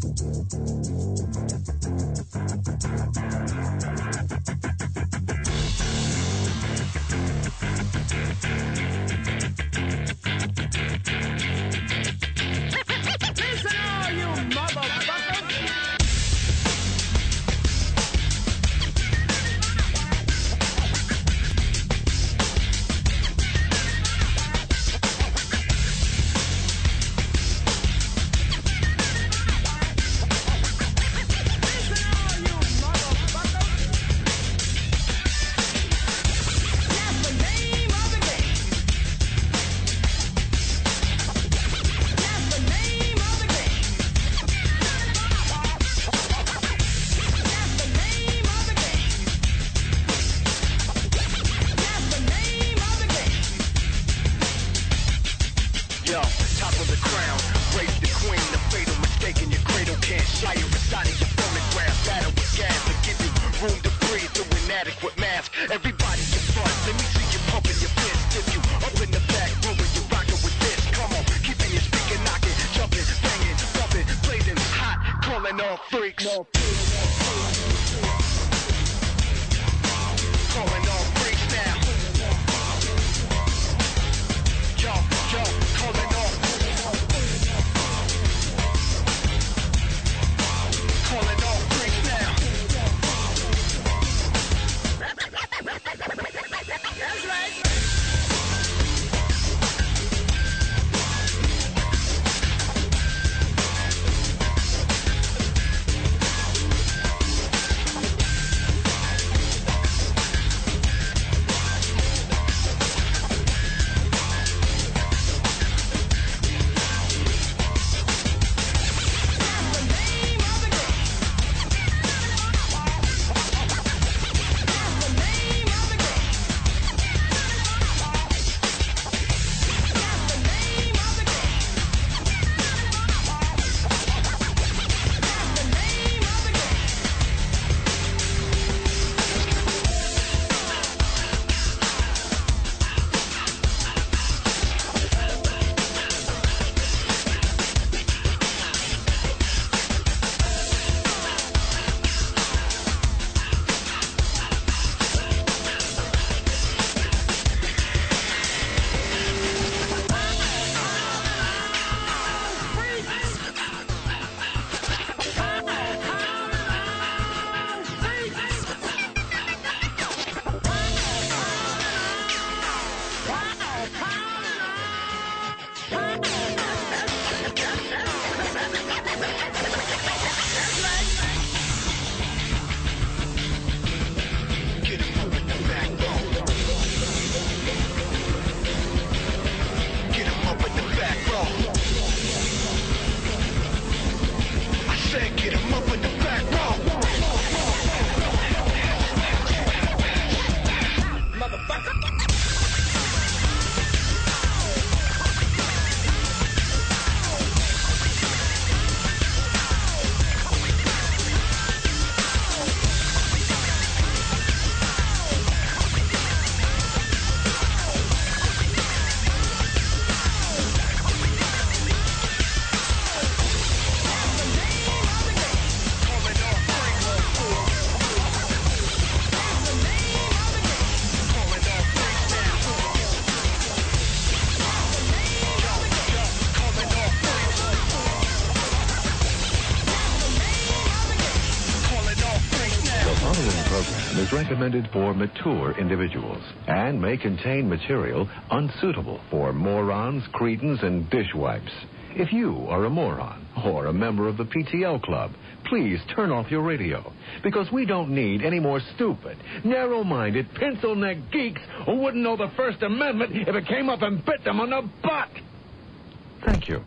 is recommended for mature individuals and may contain material unsuitable for morons, cretins, and dishwipes. If you are a moron or a member of the PTL Club, please turn off your radio, because we don't need any more stupid, narrow-minded, pencil-neck geeks who wouldn't know the First Amendment if it came up and bit them on the butt. Thank you.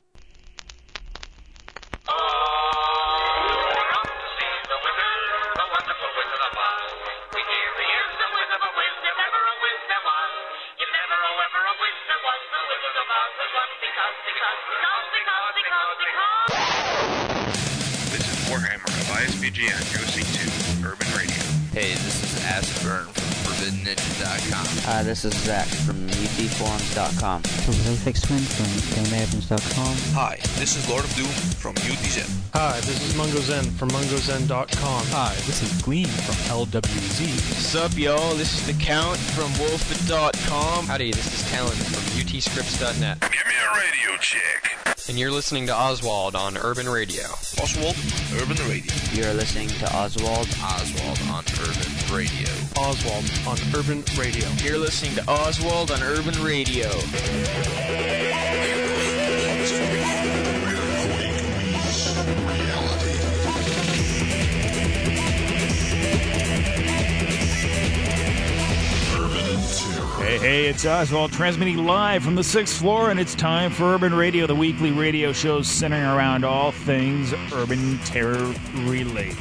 This is Warhammer of ISBG on UC2 Urban Radio. Hey, this is Acid Burn from UrbanNinja.com. This is Zach from UTForums.com. Fixman from GameAvens.com. Hi, this is Lord of Doom from UTZen. Hi, this is Mungo Zen from MungoZen.com. Hi, this is Gleam from LWZ. Sup, y'all? This is the Count from Wolfit.com. Howdy, this is Talon from UTScripts.net. Give me a radio check. And you're listening to Oswald on Urban Radio. Oswald, Urban Radio. You're listening to Oswald. Oswald on Urban Radio. Oswald on Urban Radio. You're listening to Oswald on Urban Radio. Hey, it's Oswald transmitting live from the 6th floor, and it's time for Urban Radio, the weekly radio show centering around all things urban terror related.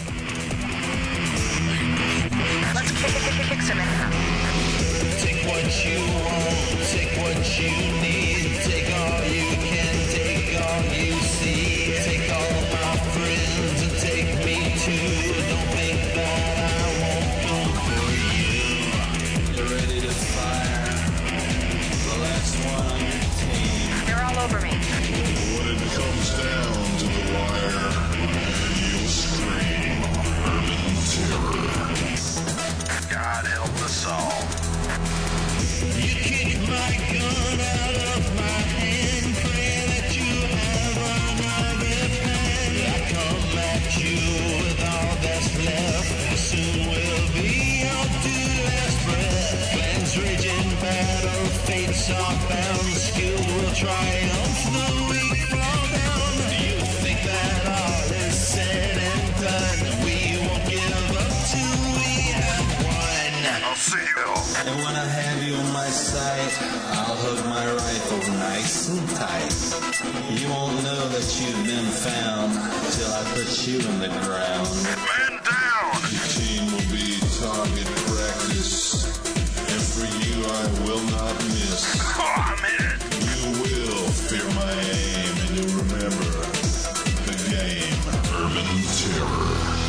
Let's kick some in. Take what you want, take what you need, take all you can, take all you see, take all my friends and take me too. Don't think that I won't come for you. You're ready to fire the last one on your team. They're all over me. When it comes down to the wire, you'll scream urban terror. God help us all. You kick my gun out of my hand, pray that you have another plan. I come at you with all that's left, soon we'll be on to last breath. Plans raging battle, fates are bound, skilled will triumph, the weak fall down. You think that all is said and done, we won't give up till we have won. I'll see you. And when I have you in my sight, I'll hug my rifle nice and tight. You won't know that you've been found till I put you in the ground. Man down! Your team will be target practice, and for you I will not miss. Oh, I'm in it. You will fear my aim, and you'll remember the game, Urban Terror.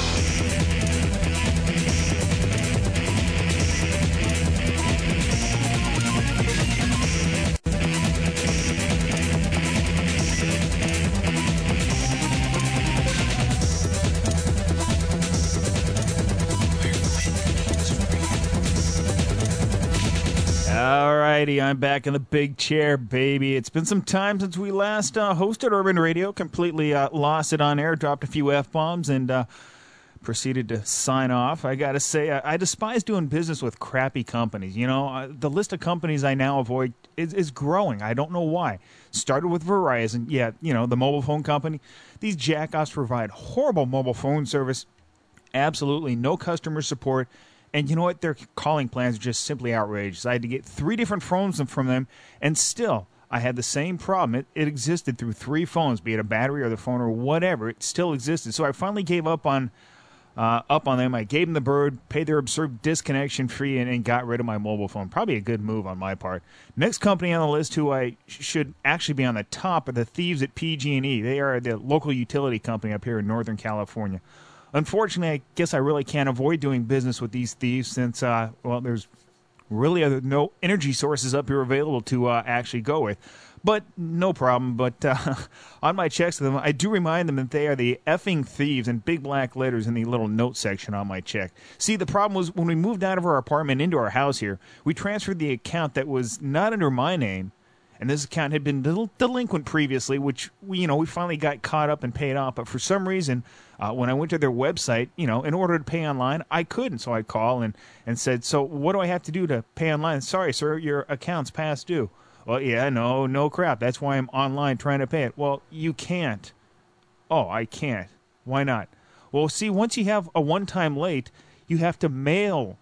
Alrighty, I'm back in the big chair, baby. It's been some time since we last hosted Urban Radio. Completely lost it on air, dropped a few F-bombs, and proceeded to sign off. I gotta say, I despise doing business with crappy companies. You know, the list of companies I now avoid is growing. I don't know why. Started with Verizon. Yeah, you know, the mobile phone company. These jackoffs provide horrible mobile phone service. Absolutely no customer support. And you know what? Their calling plans are just simply outrageous. I had to get 3 different phones from them, and still, I had the same problem. It existed through 3 phones, be it a battery or the phone or whatever. It still existed. So I finally gave up on them. I gave them the bird, paid their absurd disconnection fee, and got rid of my mobile phone. Probably a good move on my part. Next company on the list who I should actually be on the top are the thieves at PG&E. They are the local utility company up here in Northern California. Unfortunately, I guess I really can't avoid doing business with these thieves since, well, there's really no energy sources up here available to actually go with. But no problem. But on my checks to them, I do remind them that they are the effing thieves in big black letters in the little note section on my check. See, the problem was when we moved out of our apartment into our house here, we transferred the account that was not under my name. And this account had been delinquent previously, which we finally got caught up and paid off. But for some reason, when I went to their website, in order to pay online, I couldn't. So I called and said, so what do I have to do to pay online? Sorry, sir, your account's past due. Well, yeah, no crap. That's why I'm online trying to pay it. Well, you can't. Oh, I can't. Why not? Well, see, once you have a one-time late, you have to mail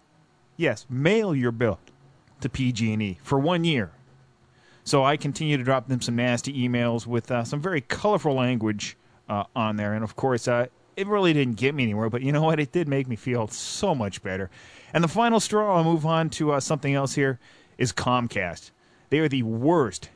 your bill to PG&E for 1 year. So I continue to drop them some nasty emails with some very colorful language on there. And, of course, it really didn't get me anywhere. But you know what? It did make me feel so much better. And the final straw, I'll move on to something else here, is Comcast. They are the worst,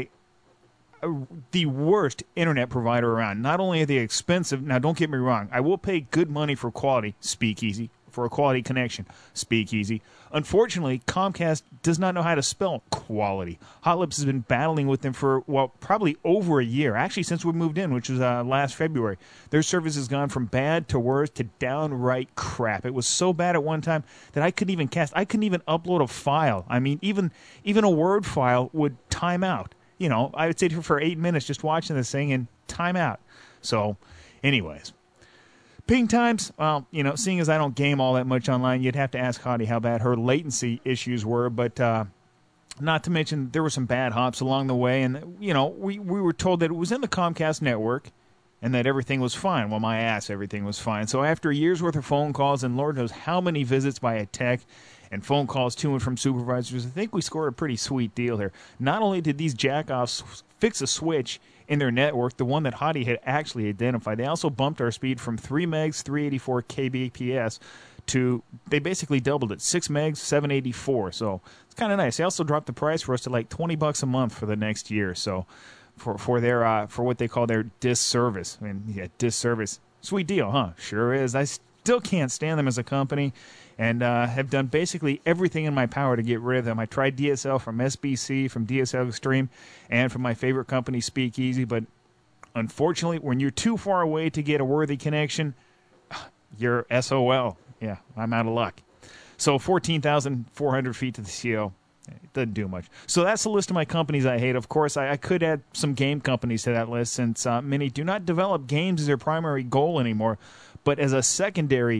the worst internet provider around. Not only are they expensive, now don't get me wrong, I will pay good money for quality, speakeasy, for a quality connection. Speakeasy. Unfortunately, Comcast does not know how to spell quality. Hot Lips has been battling with them for, well, probably over a year. Actually, since we moved in, which was last February. Their service has gone from bad to worse to downright crap. It was so bad at one time that I couldn't even upload a file. I mean, even a Word file would time out. You know, I would sit here for 8 minutes just watching this thing and time out. So, anyways. Ping times, well, you know, seeing as I don't game all that much online, you'd have to ask Hottie how bad her latency issues were, but not to mention there were some bad hops along the way, and, you know, we were told that it was in the Comcast network and that everything was fine. Well, my ass, everything was fine. So after a year's worth of phone calls and Lord knows how many visits by a tech and phone calls to and from supervisors, I think we scored a pretty sweet deal here. Not only did these jackoffs fix a switch in their network, the one that Hottie had actually identified, they also bumped our speed from 3 megs, 384 kbps, to, they basically doubled it, 6 megs, 784. So it's kind of nice. They also dropped the price for us to like $20 a month for the next year. So for their for what they call their disc service. I mean, yeah, disc service. Sweet deal, huh? Sure is. I still can't stand them as a company, and have done basically everything in my power to get rid of them. I tried DSL from SBC, from DSL Extreme, and from my favorite company, Speakeasy, but unfortunately, when you're too far away to get a worthy connection, you're SOL. Yeah, I'm out of luck. So 14,400 feet to the CO. It doesn't do much. So that's the list of my companies I hate. Of course, I could add some game companies to that list, since many do not develop games as their primary goal anymore, but as a secondary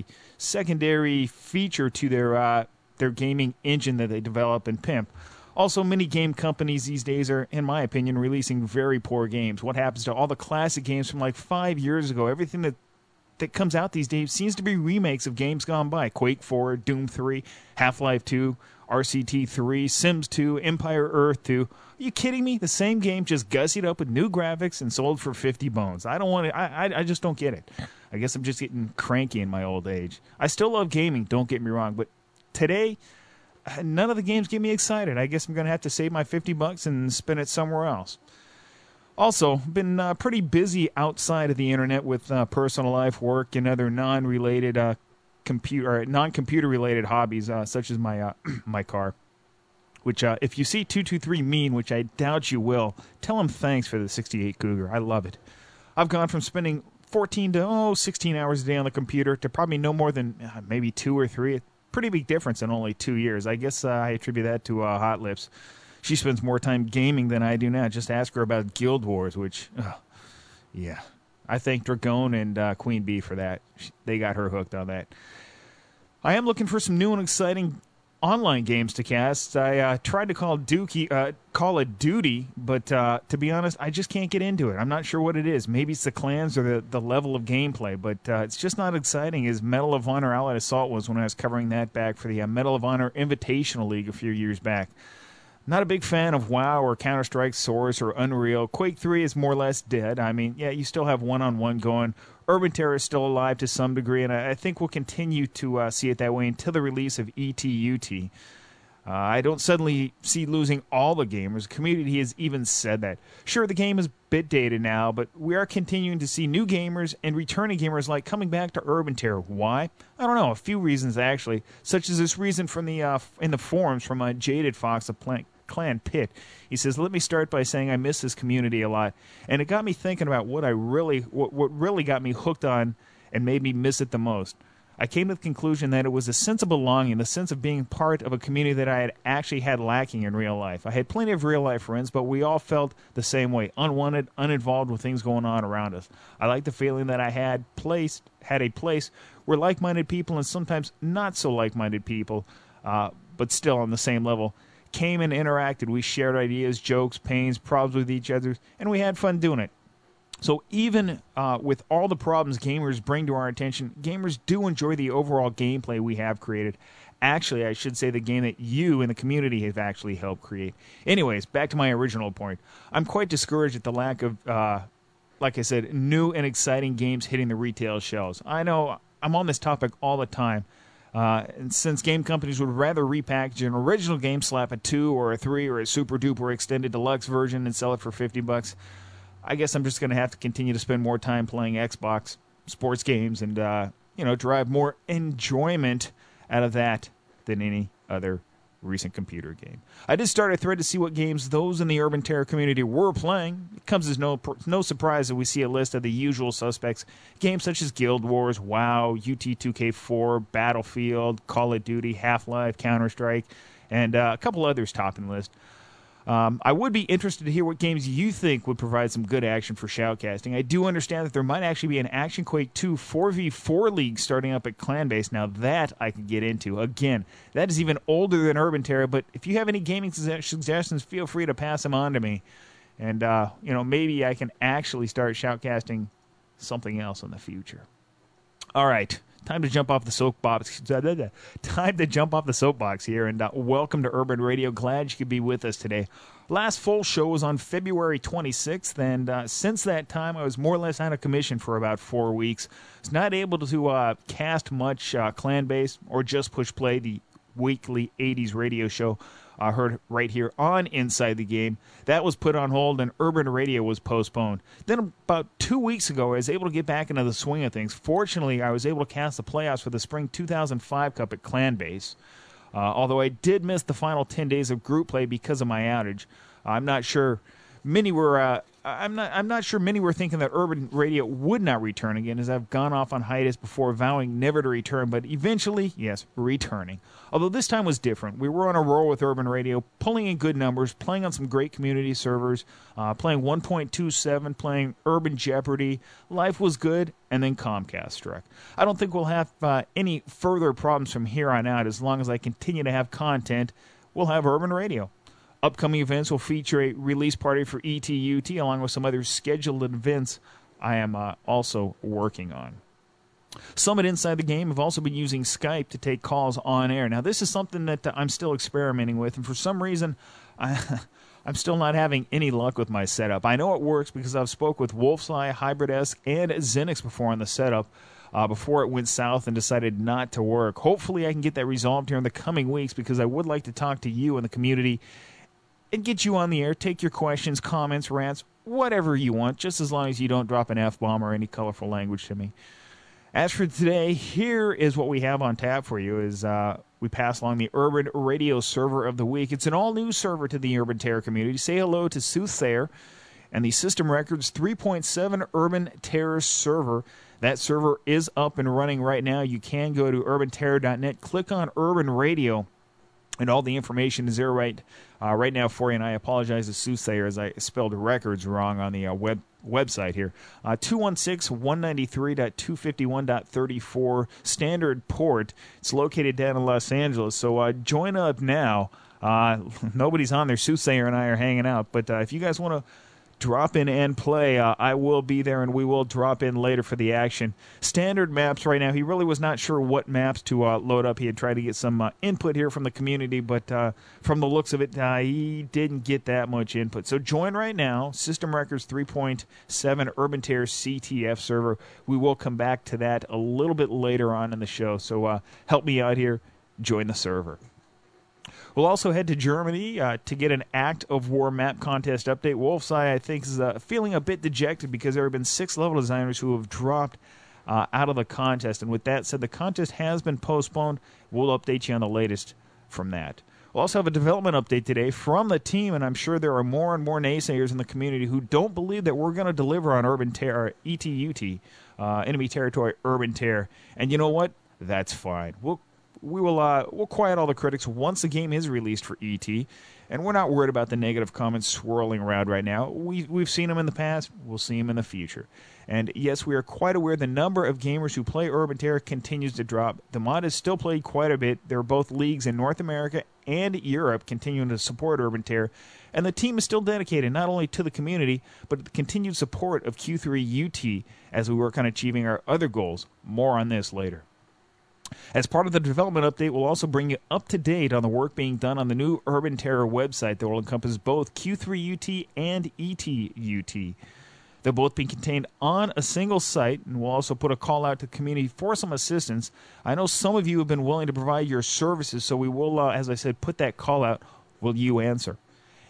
feature to their gaming engine that they develop and pimp. Also, many game companies these days are, in my opinion, releasing very poor games. What happens to all the classic games from like 5 years ago? Everything that comes out these days seems to be remakes of games gone by. Quake 4, Doom 3, Half-Life 2, RCT 3, Sims 2, Empire Earth 2. Are you kidding me? The same game just gussied up with new graphics and sold for 50 bones. I don't want it. I just don't get it. I guess I'm just getting cranky in my old age. I still love gaming, don't get me wrong, but today, none of the games get me excited. I guess I'm going to have to save my $50 and spend it somewhere else. Also, been pretty busy outside of the internet with personal life, work, and other non-computer related hobbies, such as my my car. Which, if you see 223 mean, which I doubt you will, tell him thanks for the '68 Cougar. I love it. I've gone from spending 14 to 16 hours a day on the computer to probably no more than maybe 2 or 3. Pretty big difference in only 2 years. I guess I attribute that to Hot Lips. She spends more time gaming than I do now. Just ask her about Guild Wars, which, yeah. I thank Dragon and Queen Bee for that. They got her hooked on that. I am looking for some new and exciting online games to cast. I tried to call it Duty, but to be honest, I just can't get into it. I'm not sure what it is. Maybe it's the clans or the level of gameplay, but it's just not exciting as Medal of Honor Allied Assault was when I was covering that back for the Medal of Honor Invitational League a few years back. Not a big fan of WoW or Counter-Strike Source or Unreal. Quake 3 is more or less dead. I mean, yeah, you still have one-on-one going. Urban Terror is still alive to some degree, and I think we'll continue to see it that way until the release of ETUT. I don't suddenly see losing all the gamers. The community has even said that. Sure, the game is a bit dated now, but we are continuing to see new gamers and returning gamers like coming back to Urban Terror. Why? I don't know. A few reasons, actually, such as this reason from the in the forums from Jaded Fox of Clan Pit. He says, "Let me start by saying I miss this community a lot, and it got me thinking about what really got me hooked on and made me miss it the most. I came to the conclusion that it was a sense of belonging, the sense of being part of a community that I had actually had lacking in real life. I had plenty of real-life friends, but we all felt the same way, unwanted, uninvolved with things going on around us. I liked the feeling that I had a place where like-minded people and sometimes not so like-minded people, but still on the same level, came and interacted. We shared ideas, jokes, pains, problems with each other, and we had fun doing it. So even with all the problems gamers bring to our attention, gamers do enjoy the overall gameplay we have created. Actually, I should say the game that you and the community have actually helped create. Anyways, back to my original point. I'm quite discouraged at the lack of, like I said, new and exciting games hitting the retail shelves. I know I'm on this topic all the time. And since game companies would rather repackage an original game, slap a 2 or a 3 or a super-duper extended deluxe version and sell it for $50, I guess I'm just going to have to continue to spend more time playing Xbox sports games and derive more enjoyment out of that than any other recent computer game. I did start a thread to see what games those in the Urban Terror community were playing. It comes as no surprise that we see a list of the usual suspects. Games such as Guild Wars, WoW, UT2K4, Battlefield, Call of Duty, Half-Life, Counter-Strike, and a couple others topping the list. I would be interested to hear what games you think would provide some good action for shoutcasting. I do understand that there might actually be an Action Quake 2 4v4 league starting up at Clanbase. Now that I could get into. Again, that is even older than Urban Terror, but if you have any gaming suggestions, feel free to pass them on to me. And, maybe I can actually start shoutcasting something else in the future. All right. Time to jump off the soapbox. Time to jump off the soapbox here, and welcome to Urban Radio. Glad you could be with us today. Last full show was on February 26th, and since that time, I was more or less out of commission for about 4 weeks. I was not able to cast much Clanbase or just Push Play, the weekly 80s radio show heard right here on Inside the Game. That was put on hold, and Urban Radio was postponed. Then about 2 weeks ago, I was able to get back into the swing of things. Fortunately, I was able to cast the playoffs for the Spring 2005 Cup at Clanbase. Although I did miss the final 10 days of group play because of my outage. I'm not sure many were. I'm not sure many were thinking that Urban Radio would not return again, as I've gone off on hiatus before vowing never to return, but eventually, yes, returning. Although this time was different. We were on a roll with Urban Radio, pulling in good numbers, playing on some great community servers, playing 1.27, playing Urban Jeopardy. Life was good, and then Comcast struck. I don't think we'll have any further problems from here on out. As long as I continue to have content, we'll have Urban Radio. Upcoming events will feature a release party for ETUT, along with some other scheduled events I am also working on. Some at Inside the Game have also been using Skype to take calls on air. Now, this is something that I'm still experimenting with, and for some reason, I'm still not having any luck with my setup. I know it works because I've spoke with Wolfseye, HybridEsk, and Xenix before on the setup, before it went south and decided not to work. Hopefully, I can get that resolved here in the coming weeks, because I would like to talk to you in the community and get you on the air, take your questions, comments, rants, whatever you want, just as long as you don't drop an F-bomb or any colorful language to me. As for today, here is what we have on tap for you. We pass along the Urban Radio Server of the Week. It's an all-new server to the Urban Terror community. Say hello to Soothsayer and the System Records 3.7 Urban Terror server. That server is up and running right now. You can go to urbanterror.net, click on Urban Radio, and all the information is there right now for you. And I apologize to Soothsayer as I spelled records wrong on the website here. 216.193.251.34 standard port. It's located down in Los Angeles. So join up now. Nobody's on there. Soothsayer and I are hanging out. But if you guys want to drop in and play, I will be there, and we will drop in later for the action. Standard maps right now. He really was not sure what maps to load up. He had tried to get some input here from the community, but from the looks of it, he didn't get that much input. So join right now. System Records 3.7 Urban Terror CTF server. We will come back to that a little bit later on in the show. So help me out here. Join the server. We'll also head to Germany to get an Act of War map contest update. Wolfseye, I think, is feeling a bit dejected because there have been 6 level designers who have dropped out of the contest. And with that said, the contest has been postponed. We'll update you on the latest from that. We'll also have a development update today from the team, and I'm sure there are more and more naysayers in the community who don't believe that we're going to deliver on Urban Terror, ETUT, Enemy Territory Urban Terror. And you know what? That's fine. We'll quiet all the critics once the game is released for ET, and we're not worried about the negative comments swirling around right now. We've seen them in the past. We'll see them in the future. And yes, we are quite aware the number of gamers who play Urban Terror continues to drop. The mod is still played quite a bit. There are both leagues in North America and Europe continuing to support Urban Terror, and the team is still dedicated not only to the community, but to the continued support of Q3UT as we work on achieving our other goals. More on this later. As part of the development update, we'll also bring you up to date on the work being done on the new Urban Terror website that will encompass both Q3UT and ETUT. They'll both be contained on a single site, and we'll also put a call out to the community for some assistance. I know some of you have been willing to provide your services, so we will, as I said, put that call out. Will you answer?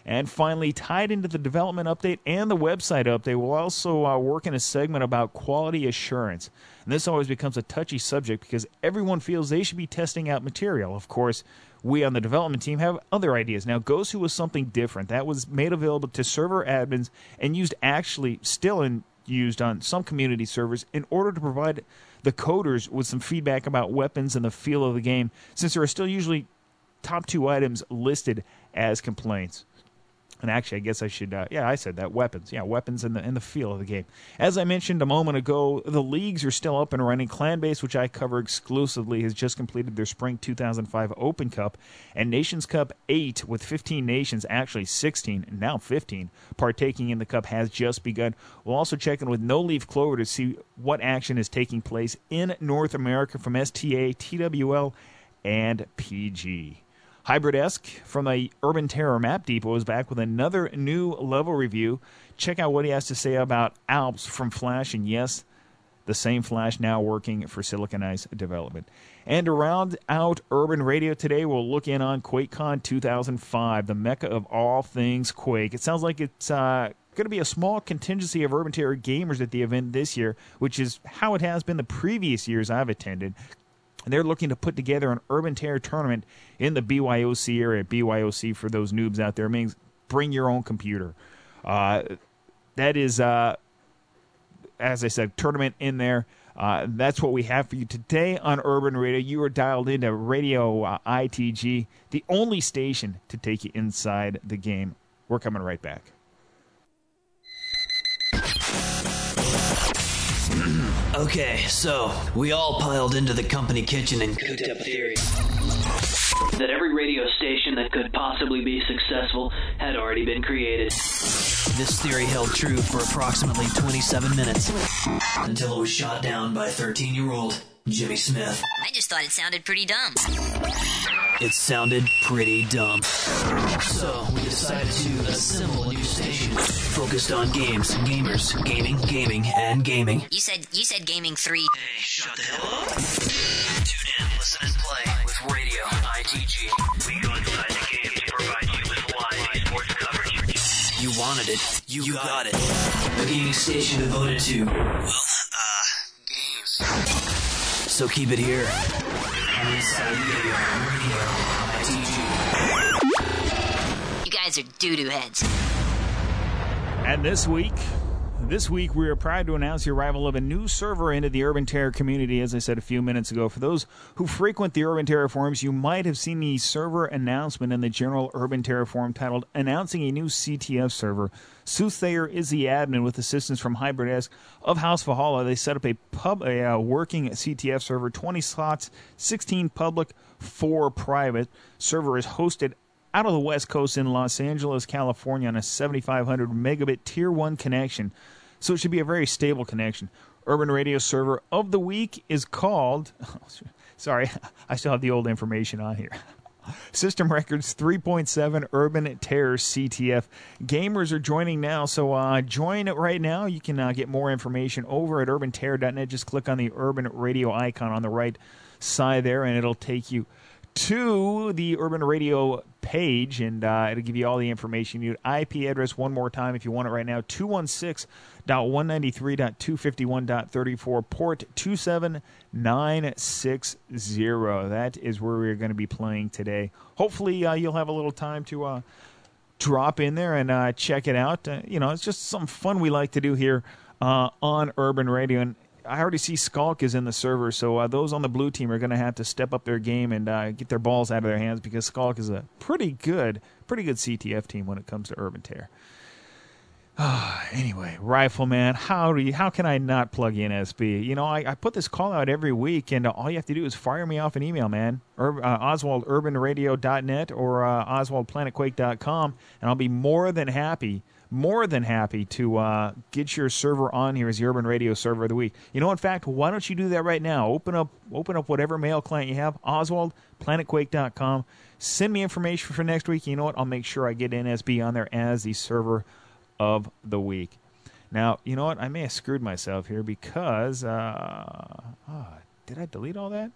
And finally, tied into the development update and the website update, we'll also work in a segment about quality assurance. And this always becomes a touchy subject because everyone feels they should be testing out material. Of course, we on the development team have other ideas. Now, Gosu was something different. That was made available to server admins and used used on some community servers in order to provide the coders with some feedback about weapons and the feel of the game, since there are still usually top 2 items listed as complaints. And actually, I guess I should, I said that, weapons. Yeah, weapons and the feel of the game. As I mentioned a moment ago, the leagues are still up and running. Clanbase, which I cover exclusively, has just completed their Spring 2005 Open Cup. And Nations Cup 8, with 15 nations, actually 16, and now 15, partaking in the cup has just begun. We'll also check in with No Leaf Clover to see what action is taking place in North America from STA, TWL, and PG. Hybrid-esque from the Urban Terror Map Depot is back with another new level review. Check out what he has to say about Alps from Flash, and yes, the same Flash now working for Silicon Ice development. And to round out Urban Radio today, we'll look in on QuakeCon 2005, the mecca of all things Quake. It sounds like it's going to be a small contingency of Urban Terror gamers at the event this year, which is how it has been the previous years I've attended. And they're looking to put together an Urban Terror tournament in the BYOC area. BYOC, for those noobs out there, means bring your own computer. That is, as I said, tournament in there. That's what we have for you today on Urban Radio. You are dialed into Radio ITG, the only station to take you inside the game. We're coming right back. Okay, so we all piled into the company kitchen and cooked up a theory that every radio station that could possibly be successful had already been created. This theory held true for approximately 27 minutes until it was shot down by 13-year-old Jimmy Smith. I just thought it sounded pretty dumb. It sounded pretty dumb. So we decided to assemble a new station focused on games, gamers, gaming, and gaming. You said gaming 3. Hey, shut the hell up. Tune in, listen, and play with Radio ITG. We go inside the game to provide you with live sports coverage. You wanted it. You got it. A gaming station devoted to, games. So keep it here. Inside Radio ITG. You guys are doo-doo heads. And this week we are proud to announce the arrival of a new server into the Urban Terror community, as I said a few minutes ago. For those who frequent the Urban Terror forums, you might have seen the server announcement in the general Urban Terror forum titled Announcing a New CTF Server. Soothsayer is the admin with assistance from Hybrid-esque of House Valhalla. They set up a working CTF server, 20 slots, 16 public, 4 private. Server is hosted out of the West Coast in Los Angeles, California on a 7,500 megabit Tier 1 connection. So it should be a very stable connection. Urban Radio server of the week is called... sorry, I still have the old information on here. System Records 3.7 Urban Terror CTF. Gamers are joining now, so join it right now. You can get more information over at urbanterror.net. Just click on the Urban Radio icon on the right side there, and it'll take you to the Urban Radio page, and it'll give you all the information you need. IP address one more time if you want it right now, 216.193.251.34, port 27960. That is where we're going to be playing today. Hopefully you'll have a little time to drop in there and check it out. It's just some fun we like to do here on Urban Radio, and I already see Skulk is in the server, so those on the blue team are going to have to step up their game and get their balls out of their hands, because Skulk is a pretty good CTF team when it comes to Urban Terror. Anyway, Rifleman, how can I not plug in SB? I put this call out every week, and all you have to do is fire me off an email, man. OswaldUrbanRadio.net or OswaldPlanetQuake.com, and I'll be more than happy to get your server on here as the Urban Radio server of the week. In fact, why don't you do that right now? Open up whatever mail client you have, OswaldPlanetQuake.com. Send me information for next week. You know what? I'll make sure I get NSB on there as the server of the week. Now, you know what? I may have screwed myself here because... did I delete all that?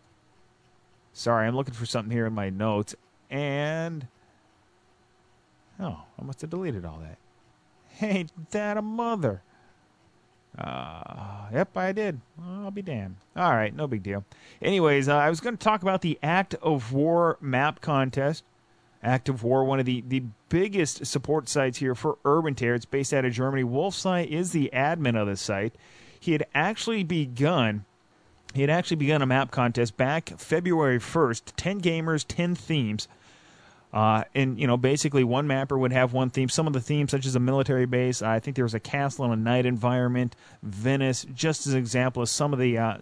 Sorry, I'm looking for something here in my notes. And... Oh, I must have deleted all that. Ain't that a mother? Yep, I did. Well, I'll be damned. All right, no big deal. Anyways, I was going to talk about the Act of War map contest. Act of War, one of the biggest support sites here for Urban Terror. It's based out of Germany. Wolfseye is the admin of the site. He had actually begun a map contest back February 1st. 10 gamers, 10 themes. And, basically one mapper would have one theme. Some of the themes, such as a military base, I think there was a castle and a night environment, Venice, just as an example of some of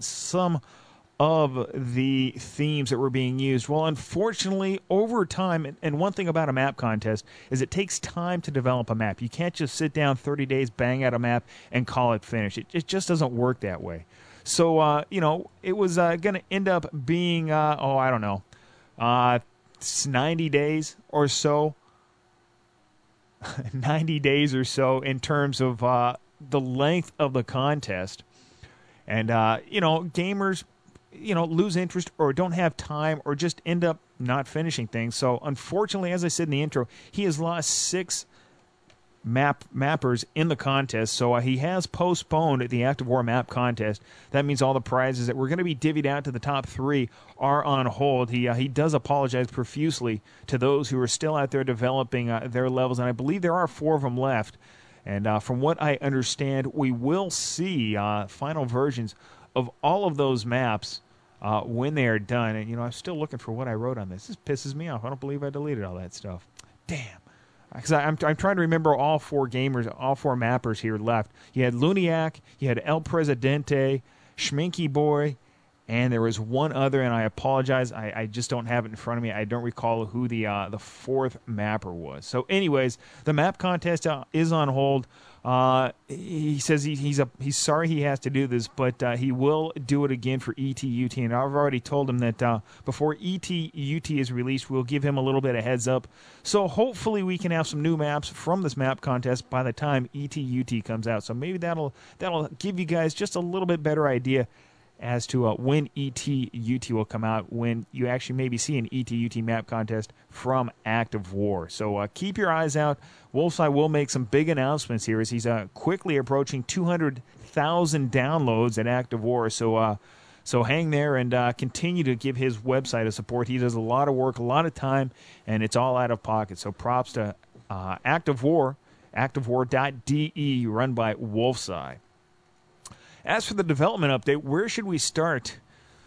the themes that were being used. Well, unfortunately, over time, and one thing about a map contest is it takes time to develop a map. You can't just sit down 30 days, bang out a map, and call it finished. It just doesn't work that way. So, it was going to end up being, 90 days or so. 90 days or so in terms of the length of the contest. And, gamers, lose interest or don't have time or just end up not finishing things. So, unfortunately, as I said in the intro, he has lost 6 mappers in the contest. So he has postponed the Act of War map contest. That means all the prizes that were going to be divvied out to the top 3 are on hold. He does apologize profusely to those who are still out there developing their levels, and I believe there are 4 of them left. And from what I understand, we will see final versions of all of those maps when they are done. And, I'm still looking for what I wrote on this. This pisses me off. I don't believe I deleted all that stuff. Damn. Because I'm trying to remember all 4 gamers, all 4 mappers here left. You had Luniac, you had El Presidente, Schminky Boy, and there was one other, and I apologize, I just don't have it in front of me. I don't recall who the 4th mapper was. So anyways, the map contest is on hold. He says he's sorry he has to do this, but he will do it again for ETUT. And I've already told him that before ETUT is released, we'll give him a little bit of heads up. So hopefully we can have some new maps from this map contest by the time ETUT comes out. So maybe that'll give you guys just a little bit better idea as to when ETUT will come out, when you actually maybe see an ETUT map contest from Act of War. So keep your eyes out. Wolfseye will make some big announcements here as he's quickly approaching 200,000 downloads at Act of War. So hang there and continue to give his website a support. He does a lot of work, a lot of time, and it's all out of pocket. So props to Act of War, actofwar.de, run by Wolfseye. As for the development update, where should we start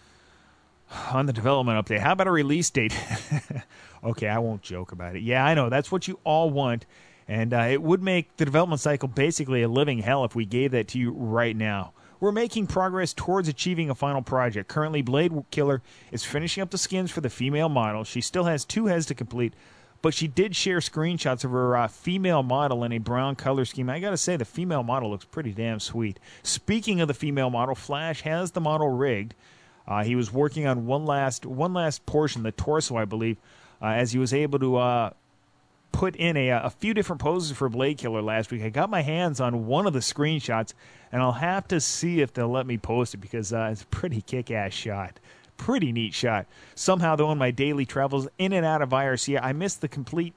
on the development update? How about a release date? Okay, I won't joke about it. Yeah, I know, that's what you all want, and it would make the development cycle basically a living hell if we gave that to you right now. We're making progress towards achieving a final project. Currently, Blade Killer is finishing up the skins for the female model. She still has 2 heads to complete, but she did share screenshots of her female model in a brown color scheme. I gotta say, the female model looks pretty damn sweet. Speaking of the female model, Flash has the model rigged. He was working on one last portion, the torso, I believe, as he was able to put in a few different poses for Blade Killer last week. I got my hands on one of the screenshots, and I'll have to see if they'll let me post it because it's a pretty kick-ass shot. Pretty neat shot. Somehow, though, in my daily travels in and out of IRC, I missed the complete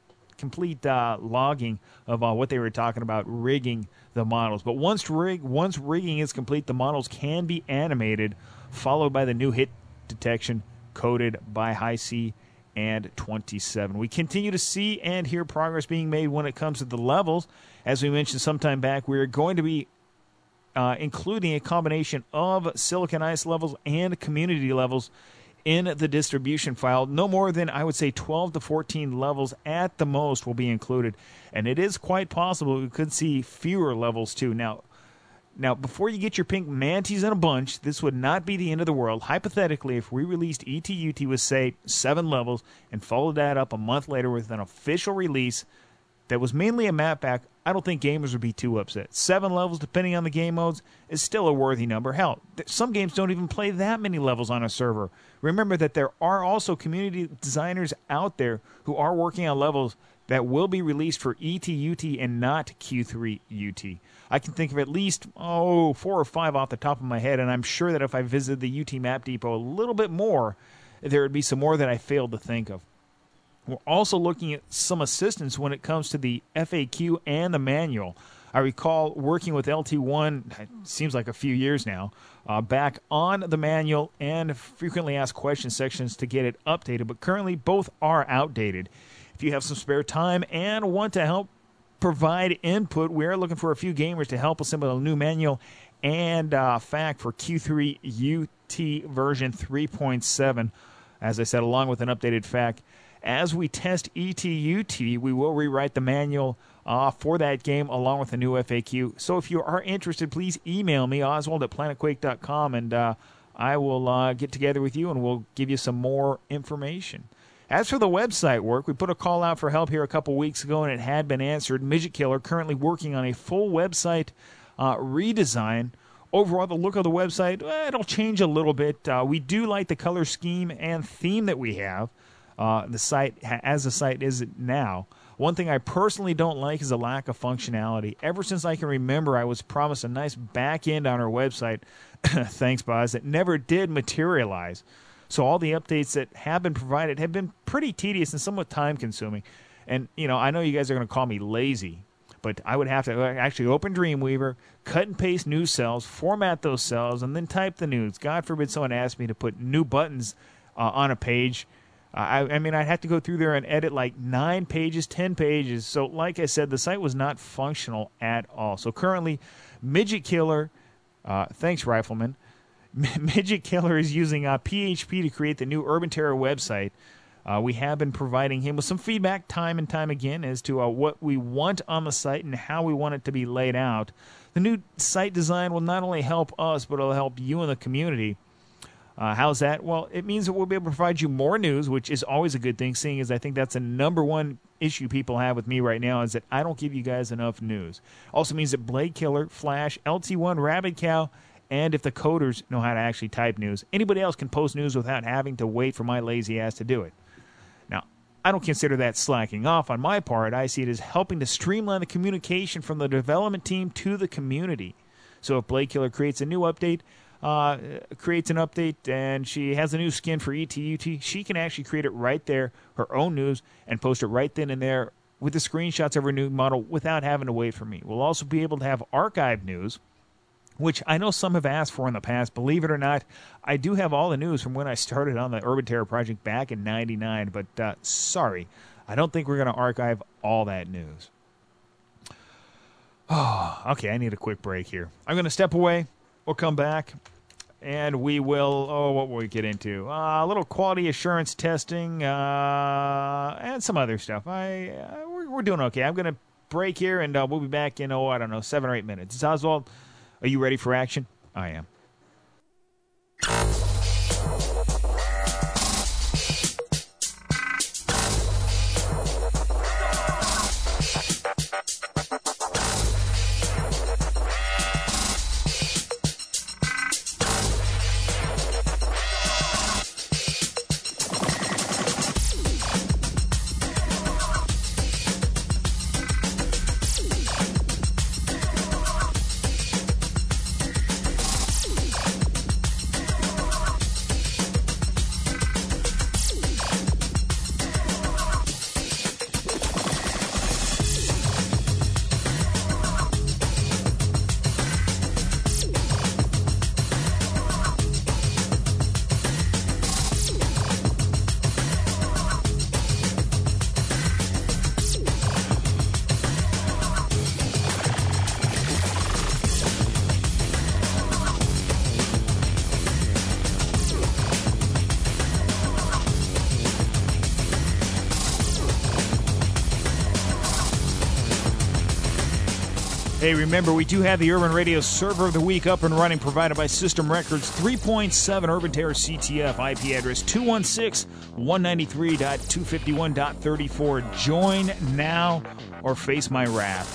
logging of what they were talking about rigging the models. But once rigging is complete, the models can be animated, followed by the new hit detection coded by High C and 27. We continue to see and hear progress being made when it comes to the levels. As we mentioned sometime back, we're going to be including a combination of Silicon Ice levels and community levels in the distribution file. No more than, I would say, 12 to 14 levels at the most will be included. And it is quite possible we could see fewer levels too. Now, before you get your pink manties in a bunch, this would not be the end of the world. Hypothetically, if we released ETUT with, say, 7 levels and followed that up a month later with an official release that was mainly a map pack, I don't think gamers would be too upset. 7 levels, depending on the game modes, is still a worthy number. Hell, some games don't even play that many levels on a server. Remember that there are also community designers out there who are working on levels that will be released for ETUT and not Q3UT. I can think of at least 4 or 5 off the top of my head, and I'm sure that if I visited the UT Map Depot a little bit more, there would be some more that I failed to think of. We're also looking at some assistance when it comes to the FAQ and the manual. I recall working with LT1, it seems like a few years now, back on the manual and frequently asked question sections to get it updated, but currently both are outdated. If you have some spare time and want to help provide input, we're looking for a few gamers to help us in with a new manual and FAQ for Q3 UT version 3.7, as I said, along with an updated FAQ. As we test ETUT, we will rewrite the manual for that game along with a new FAQ. So if you are interested, please email me, oswald@planetquake.com, and I will get together with you and we'll give you some more information. As for the website work, we put a call out for help here a couple weeks ago, and it had been answered. Midget Killer currently working on a full website redesign. Overall, the look of the website, it'll change a little bit. We do like the color scheme and theme that we have. The site, as the site is now. One thing I personally don't like is a lack of functionality. Ever since I can remember, I was promised a nice back end on our website, thanks, Boz, that never did materialize. So all the updates that have been provided have been pretty tedious and somewhat time-consuming. And, you know, I know you guys are going to call me lazy, but I would have to actually open Dreamweaver, cut and paste new cells, format those cells, and then type the news. God forbid someone asked me to put new buttons on a page. I mean, I'd have to go through there and edit like 9 pages, 10 pages. So, like I said, the site was not functional at all. So, currently, Midget Killer, thanks, Rifleman, Midget Killer is using PHP to create the new Urban Terror website. We have been providing him with some feedback time and time again as to what we want on the site and how we want it to be laid out. The new site design will not only help us, but it'll help you and the community. How's that? Well, it means that we'll be able to provide you more news, which is always a good thing, seeing as I think that's the number one issue people have with me right now is that I don't give you guys enough news. Also means that Blade Killer, Flash, LT1, Rabbit Cow, and if the coders know how to actually type news, anybody else can post news without having to wait for my lazy ass to do it. Now, I don't consider that slacking off on my part. I see it as helping to streamline the communication from the development team to the community. So if Blade Killer creates a new update, and she has a new skin for ETUT, she can actually create it right there, her own news, and post it right then and there with the screenshots of her new model without having to wait for me. We'll also be able to have archive news, which I know some have asked for in the past. Believe it or not, I do have all the news from when I started on the Urban Terror project back in '99, but sorry, I don't think we're going to archive all that news. Oh, okay, I need a quick break here. I'm going to step away. We'll come back, and we will, what will we get into? A little quality assurance testing and some other stuff. We're doing okay. I'm going to break here, and we'll be back in, 7 or 8 minutes. Oswald, are you ready for action? I am. Hey, remember, we do have the Urban Radio Server of the Week up and running, provided by System Records 3.7 Urban Terror CTF, IP address 216.193.251.34. Join now or face my wrath.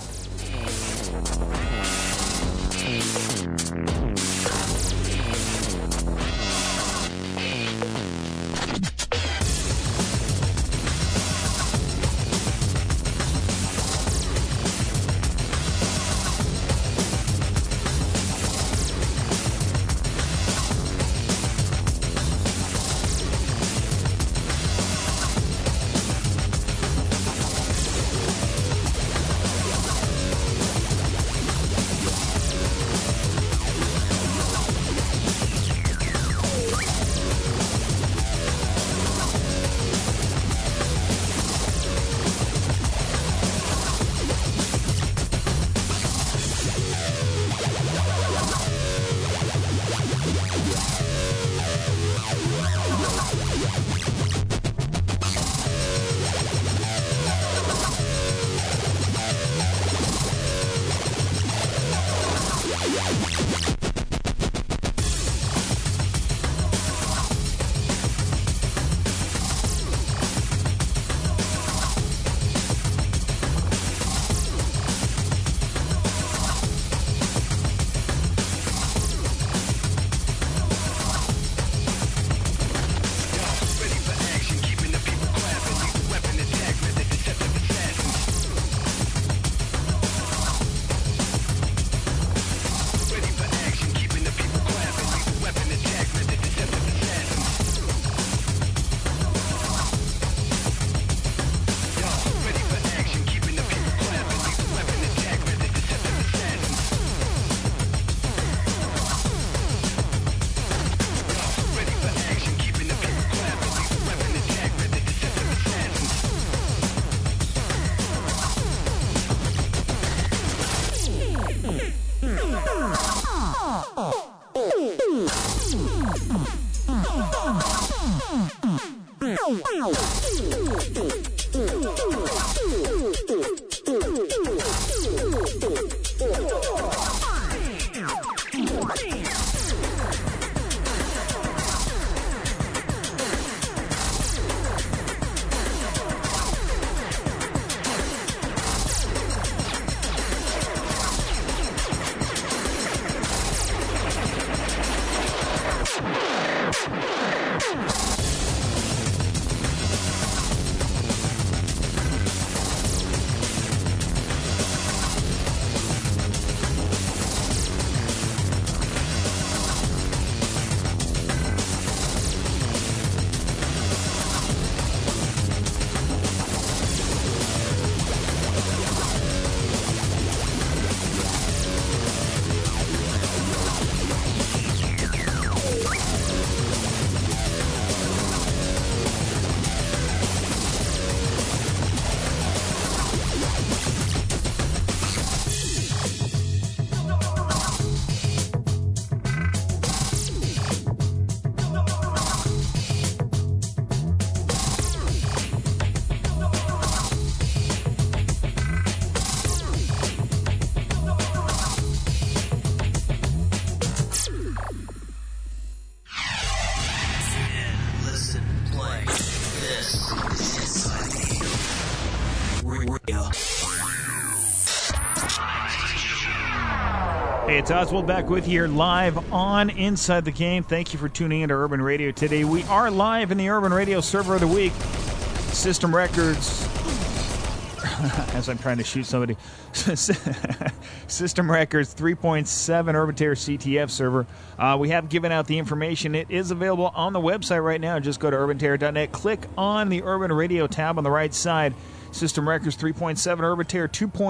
Hey, it's Oswald back with you here live on Inside the Game. Thank you for tuning into Urban Radio today. We are live in the Urban Radio Server of the Week. System Records, as I'm trying to shoot somebody, System Records 3.7 Urban Terror CTF server. We have given out the information. It is available on the website right now. Just go to urbanterror.net. Click on the Urban Radio tab on the right side. System Records 3.7 Urban Terror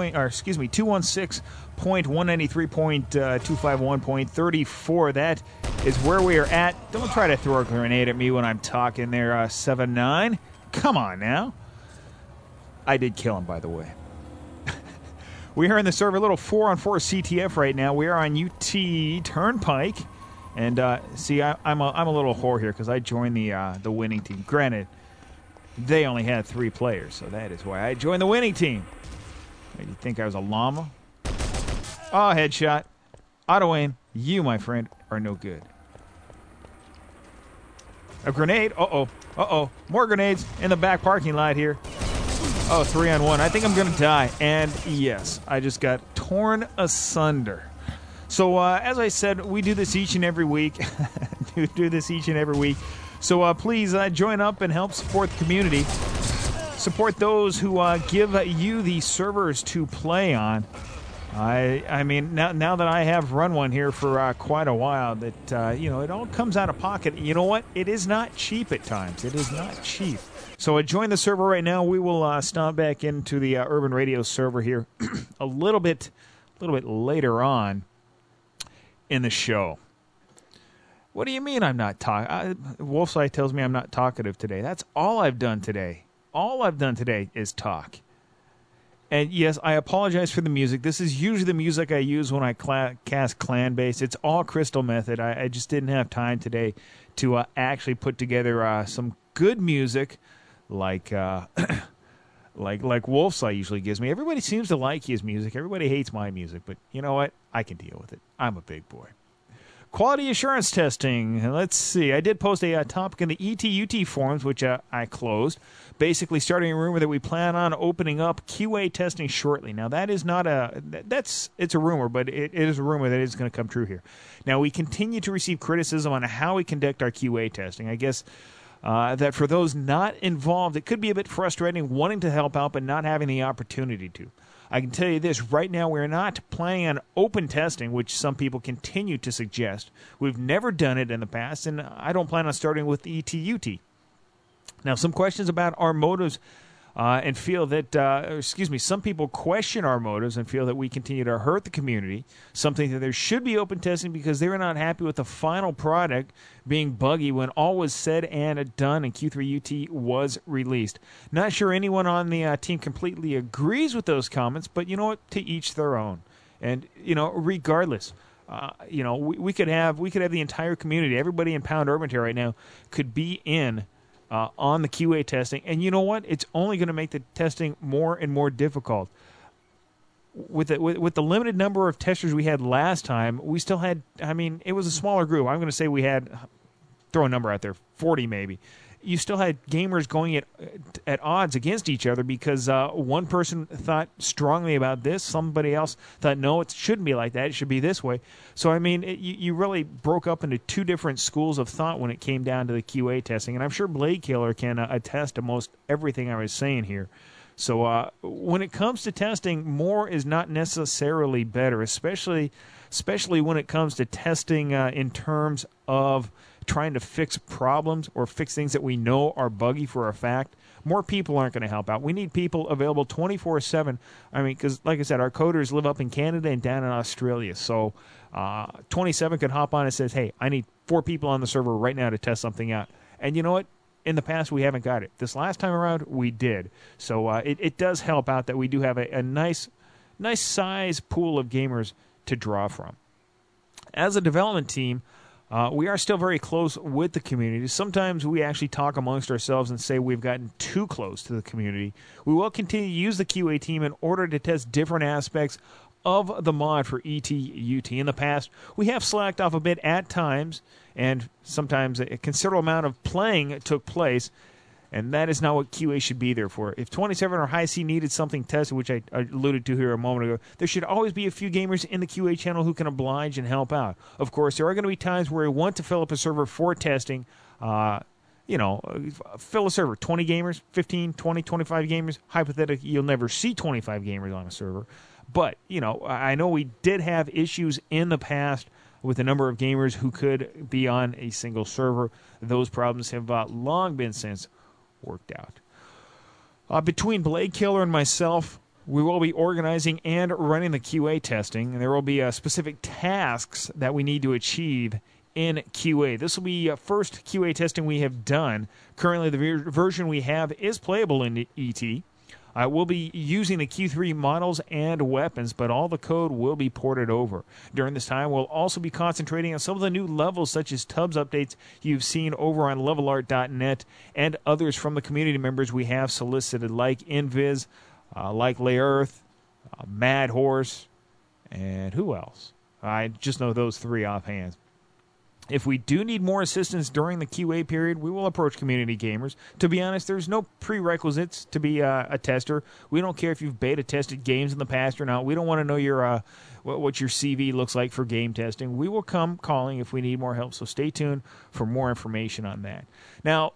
216.193.251.34. That is where we are at. Don't try to throw a grenade at me when I'm talking there, 7-9. Come on now. I did kill him, by the way. We are in the server, a little 4-on-4 CTF right now. We are on UT Turnpike. And see, I'm a little whore here because I joined the winning team. Granted, they only had 3 players, so that is why I joined the winning team. You think I was a llama? Oh, headshot. Auto aim. You, my friend, are no good. A grenade. Uh-oh. Uh-oh. More grenades in the back parking lot here. Oh, 3-on-1. I think I'm going to die. And yes, I just got torn asunder. So, as I said, we do this each and every week. do this each and every week. So please join up and help support the community. Support those who give you the servers to play on. I mean, now that I have run one here for quite a while, that it all comes out of pocket. You know what? It is not cheap at times. It is not cheap. So join the server right now. We will stomp back into the Urban Radio server here a little bit later on in the show. What do you mean I'm not talking? Wolfseye tells me I'm not talkative today. That's all I've done today. All I've done today is talk. And yes, I apologize for the music. This is usually the music I use when I cast clan-based. It's all Crystal Method. I just didn't have time today to actually put together some good music like Wolfseye usually gives me. Everybody seems to like his music. Everybody hates my music. But you know what? I can deal with it. I'm a big boy. Quality assurance testing. Let's see. I did post a topic in the ETUT forums, which I closed, basically starting a rumor that we plan on opening up QA testing shortly. Now, that is not it's a rumor, but it is a rumor that is going to come true here. Now, we continue to receive criticism on how we conduct our QA testing. I guess that for those not involved, it could be a bit frustrating wanting to help out but not having the opportunity to. I can tell you this, right now we're not planning on open testing, which some people continue to suggest. We've never done it in the past, and I don't plan on starting with ETUT. Now, some questions about our motives and feel that, some people question our motives and feel that we continue to hurt the community, something that there should be open testing because they were not happy with the final product being buggy when all was said and done and Q3UT was released. Not sure anyone on the team completely agrees with those comments, but you know what? To each their own. And, regardless, we could have the entire community, everybody in Pound Urban Terror right now could be in on the QA testing. And you know what? It's only going to make the testing more and more difficult. With the limited number of testers we had last time, we still had, it was a smaller group. I'm going to say we had, throw a number out there, 40 maybe. You still had gamers going at odds against each other because one person thought strongly about this, somebody else thought, no, it shouldn't be like that, it should be this way. So, you really broke up into two different schools of thought when it came down to the QA testing, and I'm sure Blade Killer can attest to most everything I was saying here. So when it comes to testing, more is not necessarily better, especially when it comes to testing in terms of trying to fix problems or fix things that we know are buggy for a fact. More people aren't going to help out. We need people available 24/7. Because like I said, our coders live up in Canada and down in Australia. So 27 could hop on and says, hey, I need 4 people on the server right now to test something out. And you know what? In the past, we haven't got it. This last time around, we did. So it does help out that we do have a nice size pool of gamers to draw from. As a development team, we are still very close with the community. Sometimes we actually talk amongst ourselves and say we've gotten too close to the community. We will continue to use the QA team in order to test different aspects of the mod for ETUT. In the past, we have slacked off a bit at times, and sometimes a considerable amount of playing took place. And that is not what QA should be there for. If 27 or High C needed something tested, which I alluded to here a moment ago, there should always be a few gamers in the QA channel who can oblige and help out. Of course, there are going to be times where we want to fill up a server for testing. Fill a server, 20 gamers, 15, 20, 25 gamers. Hypothetically, you'll never see 25 gamers on a server. But, I know we did have issues in the past with the number of gamers who could be on a single server. Those problems have long been since worked out. Between Blade Killer and myself, we will be organizing and running the QA testing, and there will be specific tasks that we need to achieve in QA. This will be first QA testing we have done. Currently, the version we have is playable in ET. We'll be using the Q3 models and weapons, but all the code will be ported over. During this time, we'll also be concentrating on some of the new levels, such as Tubbs updates you've seen over on levelart.net, and others from the community members we have solicited, like Invis, like Laearth, Mad Horse, and who else? I just know those three offhand. If we do need more assistance during the QA period, we will approach community gamers. To be honest, there's no prerequisites to be a tester. We don't care if you've beta tested games in the past or not. We don't want to know your what your CV looks like for game testing. We will come calling if we need more help, so stay tuned for more information on that. Now,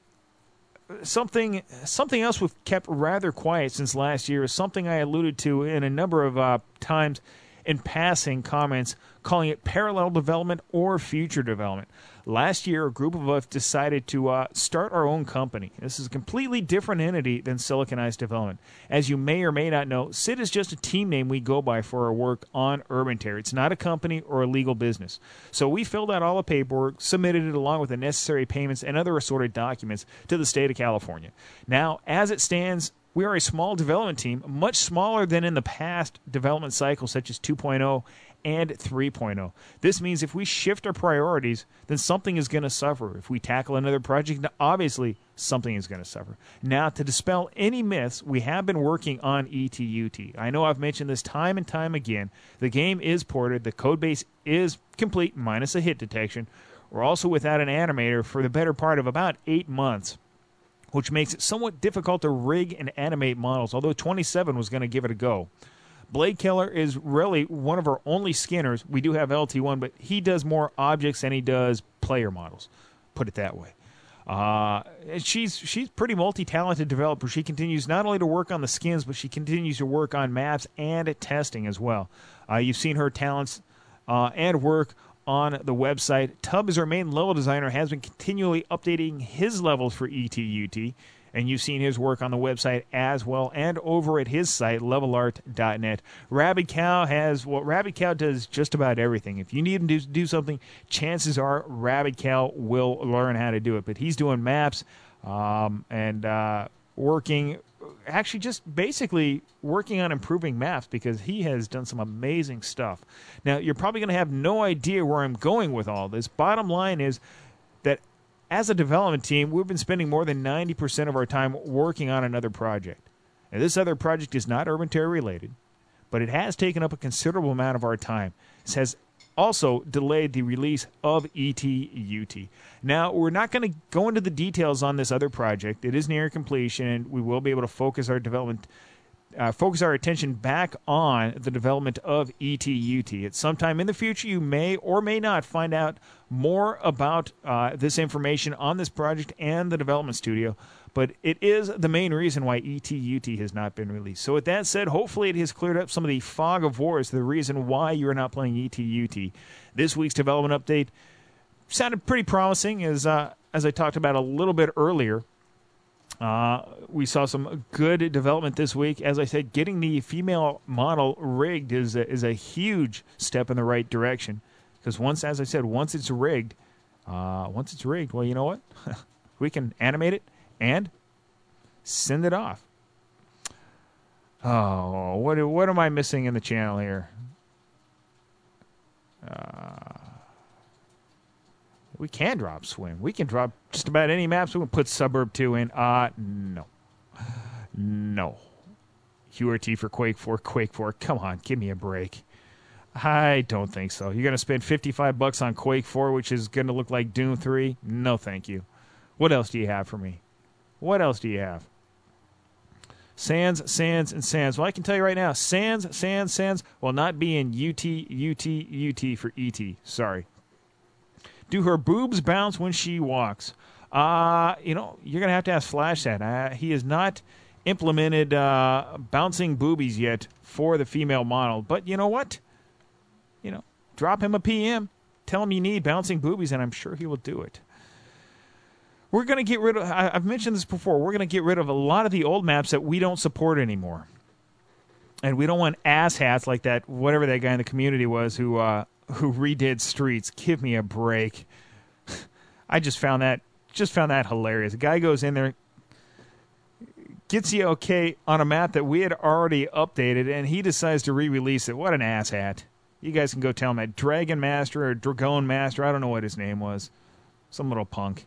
something else we've kept rather quiet since last year is something I alluded to in a number of times in passing comments, calling it parallel development or future development. Last year, a group of us decided to start our own company. This is a completely different entity than Silicon Ice Development. As you may or may not know, SID is just a team name we go by for our work on Urban Terror. It's not a company or a legal business. So we filled out all the paperwork, submitted it along with the necessary payments and other assorted documents to the state of California. Now, as it stands, we are a small development team, much smaller than in the past development cycles such as 2.0 and 3.0. This means if we shift our priorities, then something is going to suffer. If we tackle another project, obviously something is going to suffer. Now, to dispel any myths, we have been working on ETUT. I know I've mentioned this time and time again. The game is ported. The codebase is complete, minus a hit detection. We're also without an animator for the better part of about 8 months, which makes it somewhat difficult to rig and animate models, although 27 was going to give it a go. Blade Killer is really one of our only skinners. We do have LT1, but he does more objects than he does player models, put it that way. And she's pretty multi-talented developer. She continues not only to work on the skins, but she continues to work on maps and testing as well. You've seen her talents and work on the website. Tubb is our main level designer, has been continually updating his levels for ETUT, and you've seen his work on the website as well and over at his site, levelart.net. Rabid Cow does just about everything. If you need him to do something, chances are Rabid Cow will learn how to do it. But he's doing maps and working, actually just basically working on improving maps because he has done some amazing stuff. Now, you're probably going to have no idea where I'm going with all this. Bottom line is that as a development team, we've been spending more than 90% of our time working on another project. Now, this other project is not Urban Terror related, but it has taken up a considerable amount of our time. This has also delayed the release of ETUT. Now, we're not going to go into the details on this other project. It is near completion, and we will be able to focus our attention back on the development of ETUT. At some time in the future, you may or may not find out more about this information on this project and the development studio, but it is the main reason why ETUT has not been released. So with that said, hopefully it has cleared up some of the fog of war as to the reason why you're not playing ETUT. This week's development update sounded pretty promising, as I talked about a little bit earlier. We saw some good development this week. As I said, getting the female model rigged is a huge step in the right direction. Because once it's rigged, well, you know what? We can animate it and send it off. Oh, what am I missing in the channel here? We can drop Swim. We can drop just about any maps. We can put Suburb 2 in. No. QRT for Quake 4. Quake 4. Come on, give me a break. I don't think so. You're going to spend $55 on Quake 4, which is going to look like Doom 3? No, thank you. What else do you have for me? What else do you have? Sands, and Sands. Well, I can tell you right now, Sands will not be in UT for ET. Sorry. Do her boobs bounce when she walks? You're going to have to ask Flash that. He has not implemented bouncing boobies yet for the female model. But you know what? Drop him a PM. Tell him you need bouncing boobies, and I'm sure he will do it. We're going to get rid of, I've mentioned this before, we're going to get rid of a lot of the old maps that we don't support anymore. And we don't want asshats like that, whatever that guy in the community was who redid Streets. Give me a break. I just found that hilarious. A guy goes in there, gets the okay on a map that we had already updated, and he decides to re-release it. What an asshat. You guys can go tell him that. Dragon Master or Dragon Master, I don't know what his name was. Some little punk.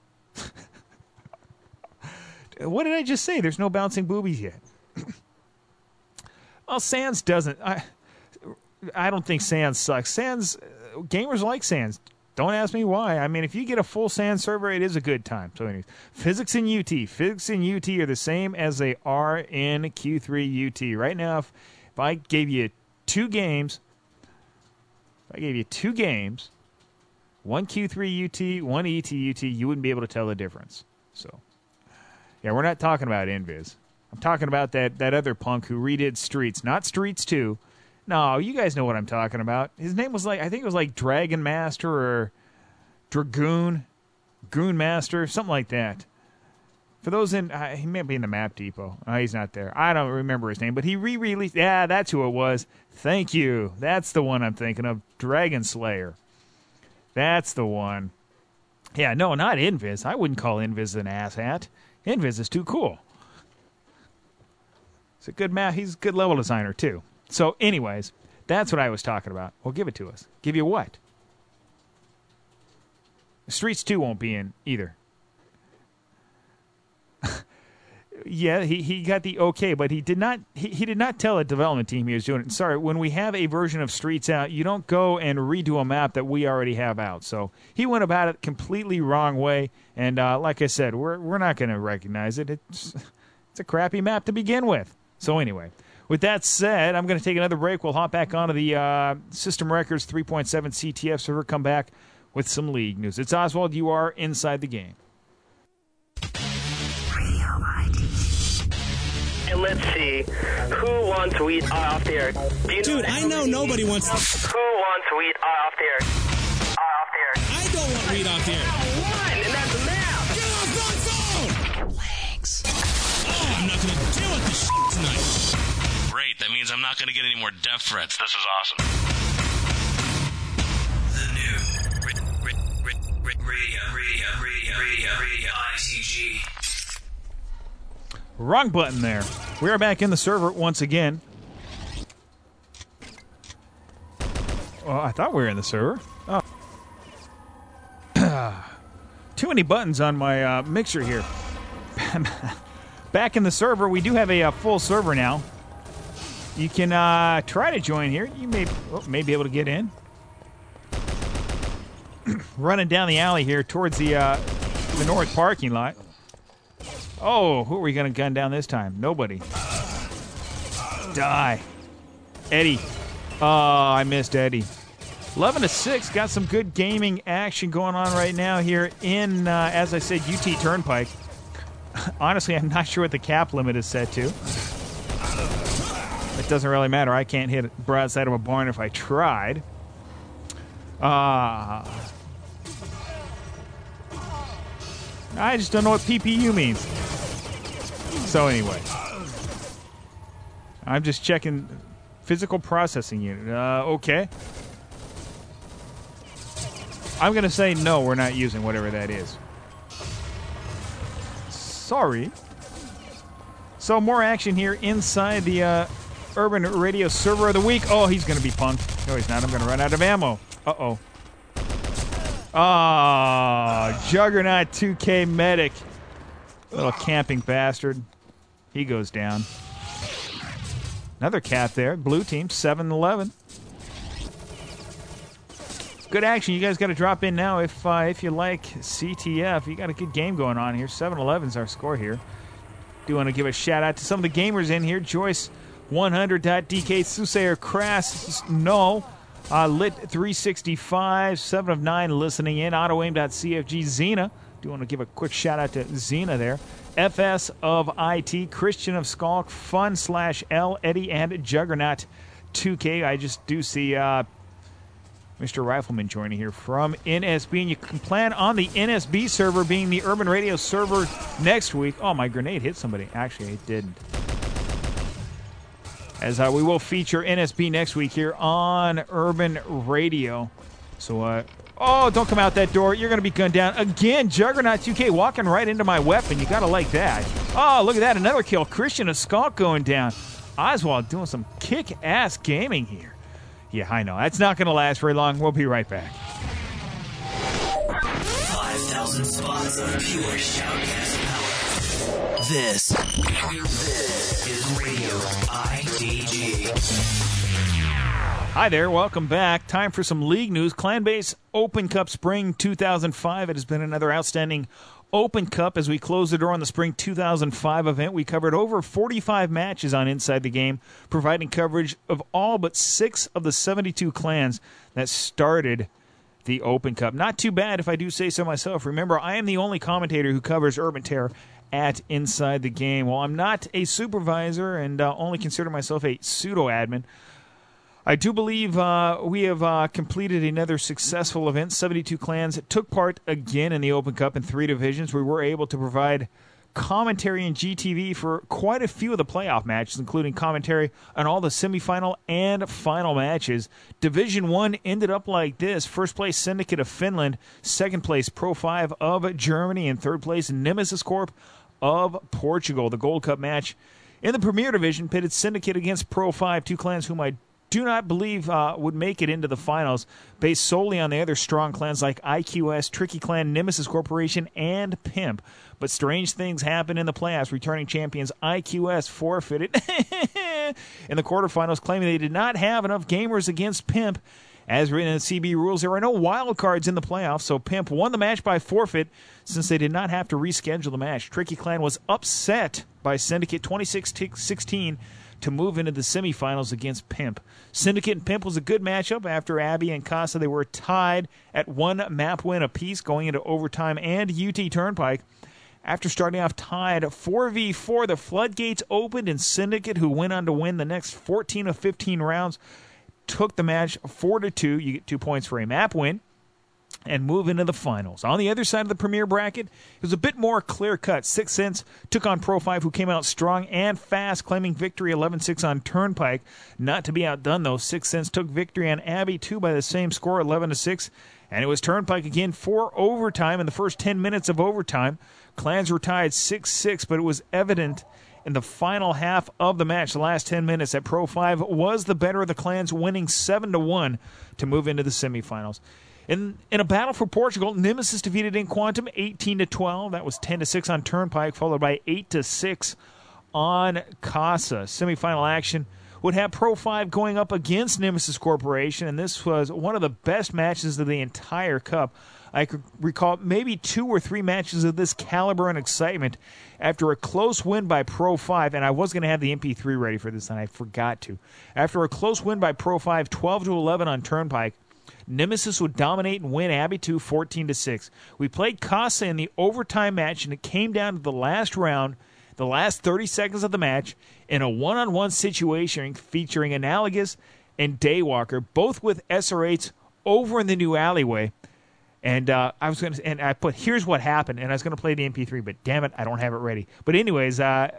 What did I just say? There's no bouncing boobies yet. Well, Sands doesn't. I don't think Sands sucks. Gamers like Sands. Don't ask me why. I mean, if you get a full Sands server, it is a good time. So anyways, Physics and UT. Physics and UT are the same as they are in Q3 UT. Right now, if I gave you two games, one Q3 UT, one ET UT, you wouldn't be able to tell the difference. So, yeah, we're not talking about Invis. I'm talking about that other punk who redid Streets, not Streets 2. No, you guys know what I'm talking about. His name was I think it was like Dragon Master or Goon Master, something like that. For those he may be in the Map Depot. Oh, he's not there. I don't remember his name, but he re-released. Yeah, that's who it was. Thank you. That's the one I'm thinking of. Dragon Slayer. That's the one. Yeah, no, not Invis. I wouldn't call Invis an asshat. Invis is too cool. It's a good map. He's a good level designer, too. So, anyways, that's what I was talking about. Well, give it to us. Give you what? Streets 2 won't be in either. Yeah, he got the okay, but he did not tell the development team he was doing it. Sorry, when we have a version of Streets out, you don't go and redo a map that we already have out. So he went about it completely wrong way, and like I said, we're not going to recognize it. It's a crappy map to begin with. So anyway, with that said, I'm going to take another break. We'll hop back onto the System Records 3.7 CTF server, come back with some League news. It's Oswald. You are inside the game. And let's see, who wants weed off the air? Dude, I know nobody wants... Who wants weed off the air? Off the air. I don't want weed off the air. One, and that's a map. Get off my phone! Legs. Oh, I'm not going to deal with this shit tonight. Great, that means I'm not going to get any more death threats. This is awesome. The new radio ITG. Wrong button there. We are back in the server once again. Well, I thought we were in the server. Oh. Too many buttons on my mixer here. Back in the server. We do have a full server now. You can try to join here. You may be able to get in. Running down the alley here towards the north parking lot. Oh, who are we going to gun down this time? Nobody. Die. Eddie. Oh, I missed Eddie. 11-6. Got some good gaming action going on right now here in, as I said, UT Turnpike. Honestly, I'm not sure what the cap limit is set to. It doesn't really matter. I can't hit broadside of a barn if I tried. I just don't know what PPU means. So anyway, I'm just checking physical processing unit. Okay. I'm going to say no, we're not using whatever that is. Sorry. So more action here inside the Urban Radio Server of the Week. Oh, he's going to be punked. No, he's not. I'm going to run out of ammo. Uh-oh. Oh, Juggernaut 2K Medic. Little camping bastard. He goes down. Another cat there. Blue team, 7-11. good action. You guys got to drop in now if you like CTF. You got a good game going on here. 7-11's our score here. Do want to give a shout-out to some of the gamers in here. Joyce 100.DK, Soothsayer Crass, no. Lit 365, 7 of 9 listening in. AutoAim.CFG, Xena. Do want to give a quick shout-out to Xena there. FS of IT, Christian of Skulk, Fun/L, Eddie, and Juggernaut 2K. I just do see Mr. Rifleman joining here from NSB, and you can plan on the NSB server being the Urban Radio server next week. Oh, my grenade hit somebody. Actually, it didn't. As we will feature NSB next week here on Urban Radio. So, oh, don't come out that door. You're going to be gunned down. Again, Juggernaut 2K walking right into my weapon. You got to like that. Oh, look at that. Another kill. Christian of Skulk going down. Oswald doing some kick-ass gaming here. Yeah, I know. That's not going to last very long. We'll be right back. 5,000 spots of pure shoutcast power. This is Radio IDG. Hi there, welcome back. Time for some league news. Clanbase Open Cup Spring 2005. It has been another outstanding Open Cup as we close the door on the Spring 2005 event. We covered over 45 matches on Inside the Game, providing coverage of all but 6 of the 72 clans that started the Open Cup. Not too bad if I do say so myself. Remember, I am the only commentator who covers Urban Terror at Inside the Game. While I'm not a supervisor and only consider myself a pseudo-admin, I do believe we have completed another successful event. 72 clans took part again in the Open Cup in 3 divisions. We were able to provide commentary in GTV for quite a few of the playoff matches, including commentary on all the semifinal and final matches. Division 1 ended up like this. First place, Syndicate of Finland. Second place, Pro 5 of Germany. And third place, Nemesis Corp of Portugal. The Gold Cup match in the Premier Division pitted Syndicate against Pro 5, 2 clans whom I do not believe would make it into the finals, based solely on the other strong clans like IQS, Tricky Clan, Nemesis Corporation, and Pimp. But strange things happened in the playoffs. Returning champions IQS forfeited in the quarterfinals, claiming they did not have enough gamers against Pimp. As written in the CB rules, there are no wild cards in the playoffs, so Pimp won the match by forfeit since they did not have to reschedule the match. Tricky Clan was upset by Syndicate 26-16 to move into the semifinals against Pimp. Syndicate and Pimp was a good matchup. After Abby and Casa, they were tied at 1 map win apiece going into overtime and UT Turnpike. After starting off tied 4v4, the floodgates opened, and Syndicate, who went on to win the next 14 of 15 rounds, took the match 4-2. You get 2 points for a map win and move into the finals. On the other side of the Premier bracket, it was a bit more clear-cut. 6 Cents took on Pro 5, who came out strong and fast, claiming victory 11-6 on Turnpike. Not to be outdone, though, 6 Cents took victory on Abbey 2 by the same score, 11-6, and it was Turnpike again for overtime. In the first 10 minutes of overtime, clans were tied 6-6, but it was evident in the final half of the match, the last 10 minutes, that Pro 5 was the better of the clans, winning 7-1 to move into the semifinals. In a battle for Portugal, Nemesis defeated In Quantum 18-12. That was 10-6 on Turnpike, followed by 8-6 on Casa. Semifinal action would have Pro 5 going up against Nemesis Corporation, and this was one of the best matches of the entire Cup. I could recall maybe 2 or 3 matches of this caliber and excitement after a close win by Pro 5, and I was going to have the MP3 ready for this, and I forgot to. After a close win by Pro 5, 12-11 on Turnpike, Nemesis would dominate and win Abbey 2 14-6. We played Casa in the overtime match, and it came down to the last round, the last 30 seconds of the match, in a one-on-one situation featuring Analogous and Daywalker, both with SR8s over in the new alleyway. And I put, here's what happened, and I was going to play the MP3, but damn it, I don't have it ready. But anyways,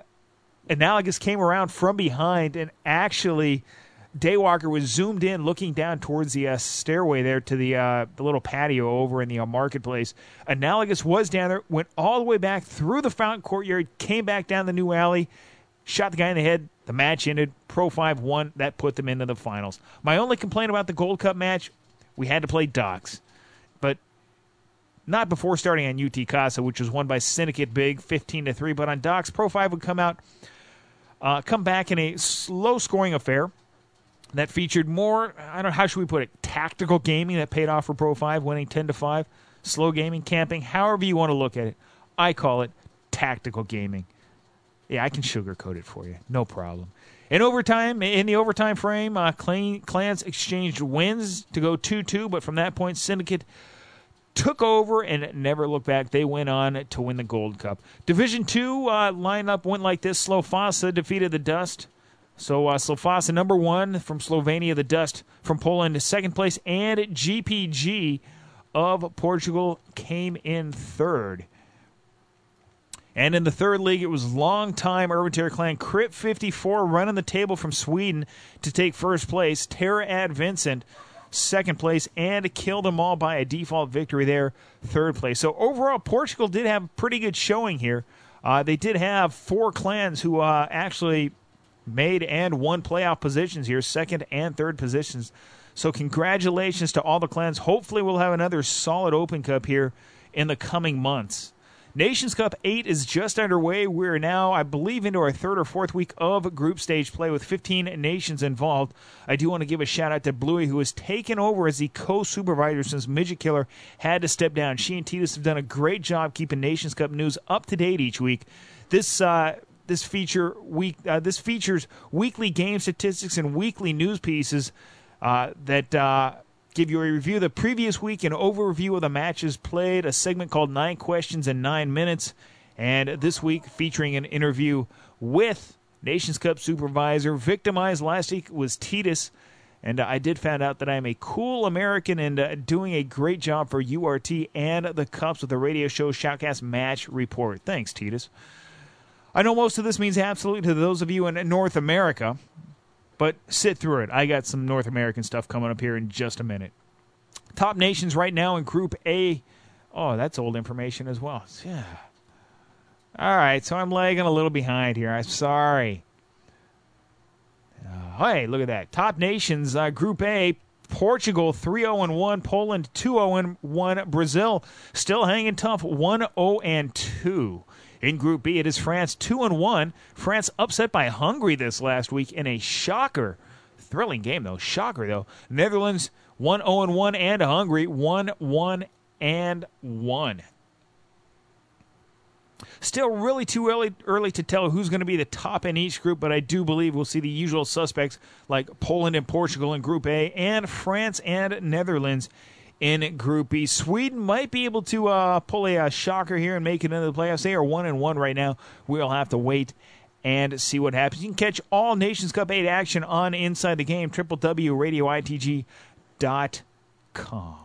Analogous came around from behind, and actually Daywalker was zoomed in, looking down towards the stairway there to the little patio over in the marketplace. Analogous was down there, went all the way back through the fountain courtyard, came back down the new alley, shot the guy in the head. The match ended. Pro 5 won. That put them into the finals. My only complaint about the Gold Cup match, we had to play Docks. But not before starting on UT Casa, which was won by Syndicate Big, 15-3. But on Docks, Pro 5 would come back in a slow-scoring affair. that featured more, I don't know, how should we put it, tactical gaming that paid off for Pro 5, winning 10-5, slow gaming, camping, however you want to look at it. I call it tactical gaming. Yeah, I can sugarcoat it for you. No problem. In the overtime frame, clans exchanged wins to go 2-2, but from that point, Syndicate took over and never looked back. They went on to win the Gold Cup. Division 2 lineup went like this. Slovasa defeated the Dust. So Slovasa number 1 from Slovenia, the Dust from Poland, second place, and GPG of Portugal came in third. And in the third league, it was longtime Urban Terror clan Crypt 54 running the table from Sweden to take first place. Terra Ad Vincent, second place, and killed them all by a default victory there, third place. So overall, Portugal did have a pretty good showing here. They did have 4 clans who actually made and won playoff positions here, second and third positions. So congratulations to all the clans. Hopefully we'll have another solid Open Cup here in the coming months. Nations Cup 8 is just underway. We're now, I believe, into our third or fourth week of group stage play with 15 nations involved. I do want to give a shout out to Bluey, who has taken over as the co-supervisor since Midget Killer had to step down. She and Titus have done a great job keeping Nations Cup news up to date each week. This features weekly game statistics and weekly news pieces that give you a review of the previous week, an overview of the matches played, a segment called 9 Questions in 9 Minutes, and this week featuring an interview with Nations Cup supervisor. Victimized last week was Titus, and I did find out that I am a cool American and doing a great job for URT and the Cups with the radio show Shoutcast Match Report. Thanks, Titus. I know most of this means absolutely to those of you in North America, but sit through it. I got some North American stuff coming up here in just a minute. Top nations right now in Group A. Oh, that's old information as well. Yeah. All right, so I'm lagging a little behind here. I'm sorry. Hey, look at that. Top nations, Group A, Portugal 3-0-1, Poland 2-0-1, Brazil still hanging tough 1-0-2. In Group B, it is France 2-1. France upset by Hungary this last week in a shocker. Thrilling game, though. Shocker, though. Netherlands 1-0-1 and Hungary 1-1-1. Still really too early to tell who's going to be the top in each group, but I do believe we'll see the usual suspects like Poland and Portugal in Group A and France and Netherlands in Group B. Sweden might be able to pull a shocker here and make it into the playoffs. They are 1-1 right now. We'll have to wait and see what happens. You can catch all Nations Cup 8 action on Inside the Game, www.radioitg.com.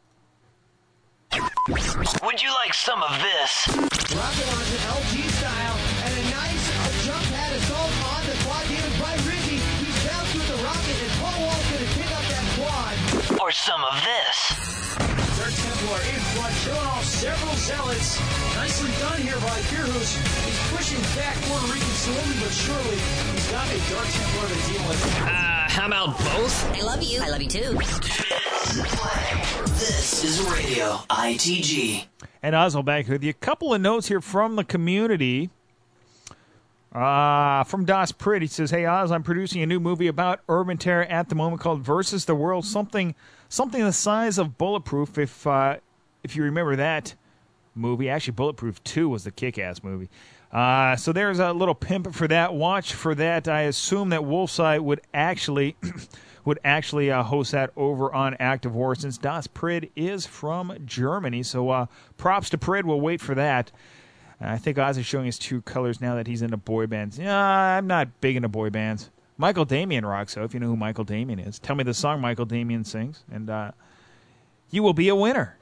Would you like some of this? Rocket launcher LG style and a nice jump pad assault on the quad given by Ricky. He's bounced with the rocket and Paul Wall's going to pick up that quad. Or some of this? Dark Templar in front, showing off several zealots. Nicely done here by Fearhoos. He's pushing back Puerto Rican slowly but surely. He's got a Dark Templar to deal with. How about both? I love you. I love you too. This is Radio ITG. And Oswald back with you. A couple of notes here from the community. From Das Prit, he says, "Hey Oz, I'm producing a new movie about urban terror at the moment called Versus the World. Something the size of Bulletproof. If you remember that movie, actually Bulletproof 2 was the kick-ass movie. So there's a little pimp for that. Watch for that. I assume that Wolfside would actually host that over on Active War, since Das Prid is from Germany. So props to Prid. We'll wait for that. I think Oz is showing his true colors now that he's into boy bands. Yeah, I'm not big into boy bands. Michael Damian rocks, so if you know who Michael Damian is, tell me the song Michael Damian sings, and you will be a winner.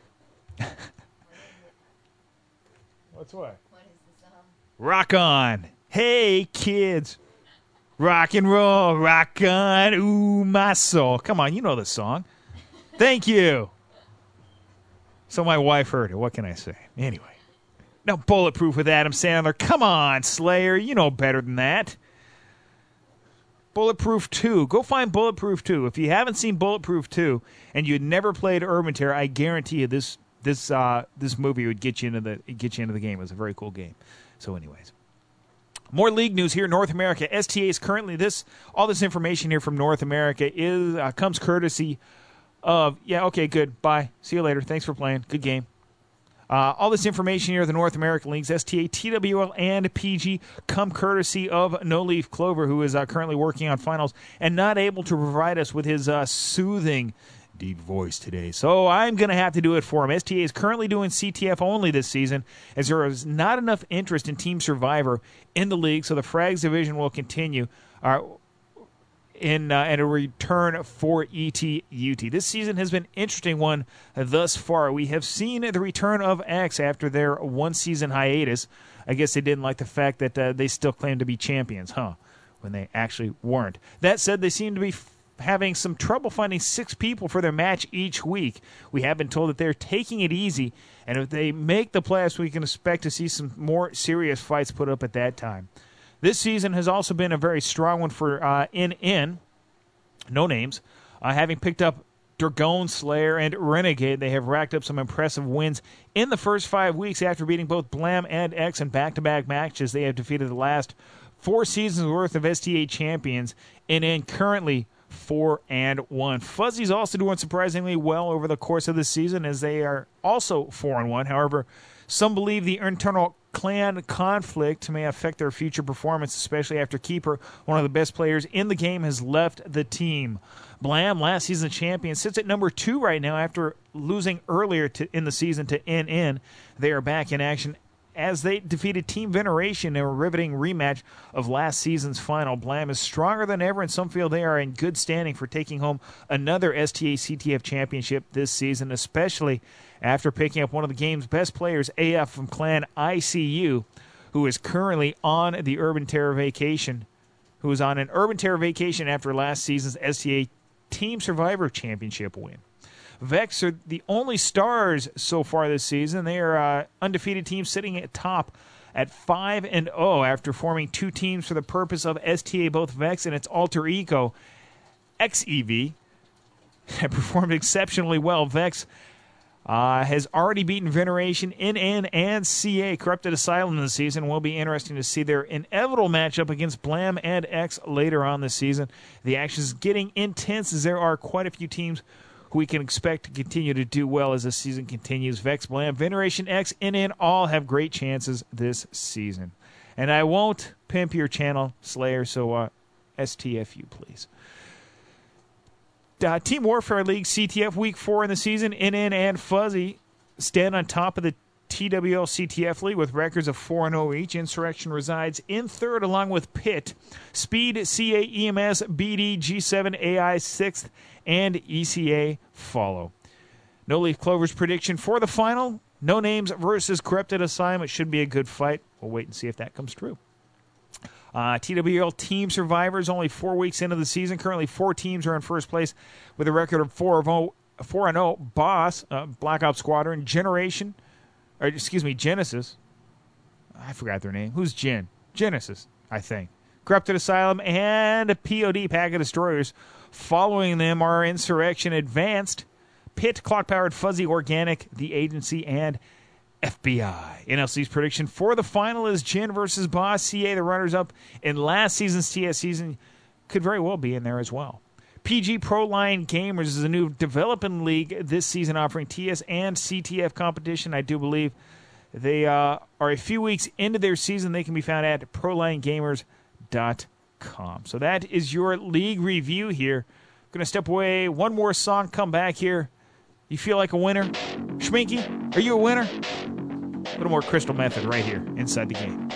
What's what? What is the song? Rock on. Hey, kids. Rock and roll. Rock on. Ooh, my soul. Come on, you know the song. Thank you. So my wife heard it. What can I say? Anyway. Now, Bulletproof with Adam Sandler. Come on, Slayer. You know better than that. Bulletproof 2. Go find Bulletproof 2. If you haven't seen Bulletproof 2 and you'd never played Urban Terror, I guarantee you this movie would get you into the game. It was a very cool game. So anyways. More league news here in North America. STA is currently all this information here from North America comes courtesy of okay, good, bye, see you later, thanks for playing, good game. All this information here, the North American leagues, STA, TWL, and PG, come courtesy of No Leaf Clover, who is currently working on finals and not able to provide us with his soothing, deep voice today. So I'm going to have to do it for him. STA is currently doing CTF only this season, as there is not enough interest in Team Survivor in the league, so the Frags division will continue in a return for ETUT. This season has been an interesting one thus far. We have seen the return of X after their one-season hiatus. I guess they didn't like the fact that they still claim to be champions, when they actually weren't. That said, they seem to be having some trouble finding 6 people for their match each week. We have been told that they're taking it easy, and if they make the playoffs, we can expect to see some more serious fights put up at that time. This season has also been a very strong one for NN, no names, having picked up Dragon Slayer and Renegade. They have racked up some impressive wins in the first 5 weeks after beating both Blam and X in back-to-back matches. They have defeated the last 4 seasons worth of STA champions, NN currently 4-1. Fuzzy's also doing surprisingly well over the course of the season, as they are also 4-1. However, some believe the internal clan conflict may affect their future performance, especially after Keeper, one of the best players in the game, has left the team. Blam, last season champion, sits at number 2 right now after losing earlier in the season to NN. They are back in action as they defeated Team Veneration in a riveting rematch of last season's final. Blam is stronger than ever, and some feel they are in good standing for taking home another STA CTF championship this season, especially after picking up one of the game's best players, AF from Clan ICU, who is currently on the Urban Terror vacation, who is on an Urban Terror vacation after last season's STA Team Survivor Championship win. Vex are the only stars so far this season. They are undefeated team sitting at top at 5-0 after forming 2 teams for the purpose of STA. Both Vex and its alter ego, XEV, have performed exceptionally well. Vex has already beaten Veneration, NN, and CA. Corrupted Asylum this season. Will be interesting to see their inevitable matchup against Blam and X later on this season. The action is getting intense, as there are quite a few teams who we can expect to continue to do well as the season continues. Vex, Blam, Veneration, X, NN all have great chances this season. And I won't pimp your channel, Slayer, so STFU, please. Team Warfare League CTF Week 4 in the season. NN and Fuzzy stand on top of the TWL CTF League with records of 4-0 each. Insurrection resides in third along with Pitt. Speed, CA, EMS, BD, G7, AI 6th, and ECA follow. No Leaf Clover's prediction for the final: No Names versus Corrupted Asylum. It should be a good fight. We'll wait and see if that comes true. TWL Team Survivors, only 4 weeks into the season. Currently 4 teams are in first place with a record of 4-0. Boss, Black Ops Squadron, Genesis. I forgot their name. Who's Gen? Genesis, I think. Corrupted Asylum and POD, Pack of Destroyers. Following them are Insurrection Advanced, Pit, Clock-Powered, Fuzzy, Organic, The Agency, and FBI. NLC's prediction for the final is Gen versus Boss. CA, the runners-up in last season's TS season, could very well be in there as well. PG Pro Line Gamers is a new development league this season offering TS and CTF competition. I do believe they are a few weeks into their season. They can be found at ProLineGamers.com. So that is your league review here. Going to step away. One more song. Come back here. You feel like a winner? Schminky, are you a winner? A little more Crystal Method right here inside the game.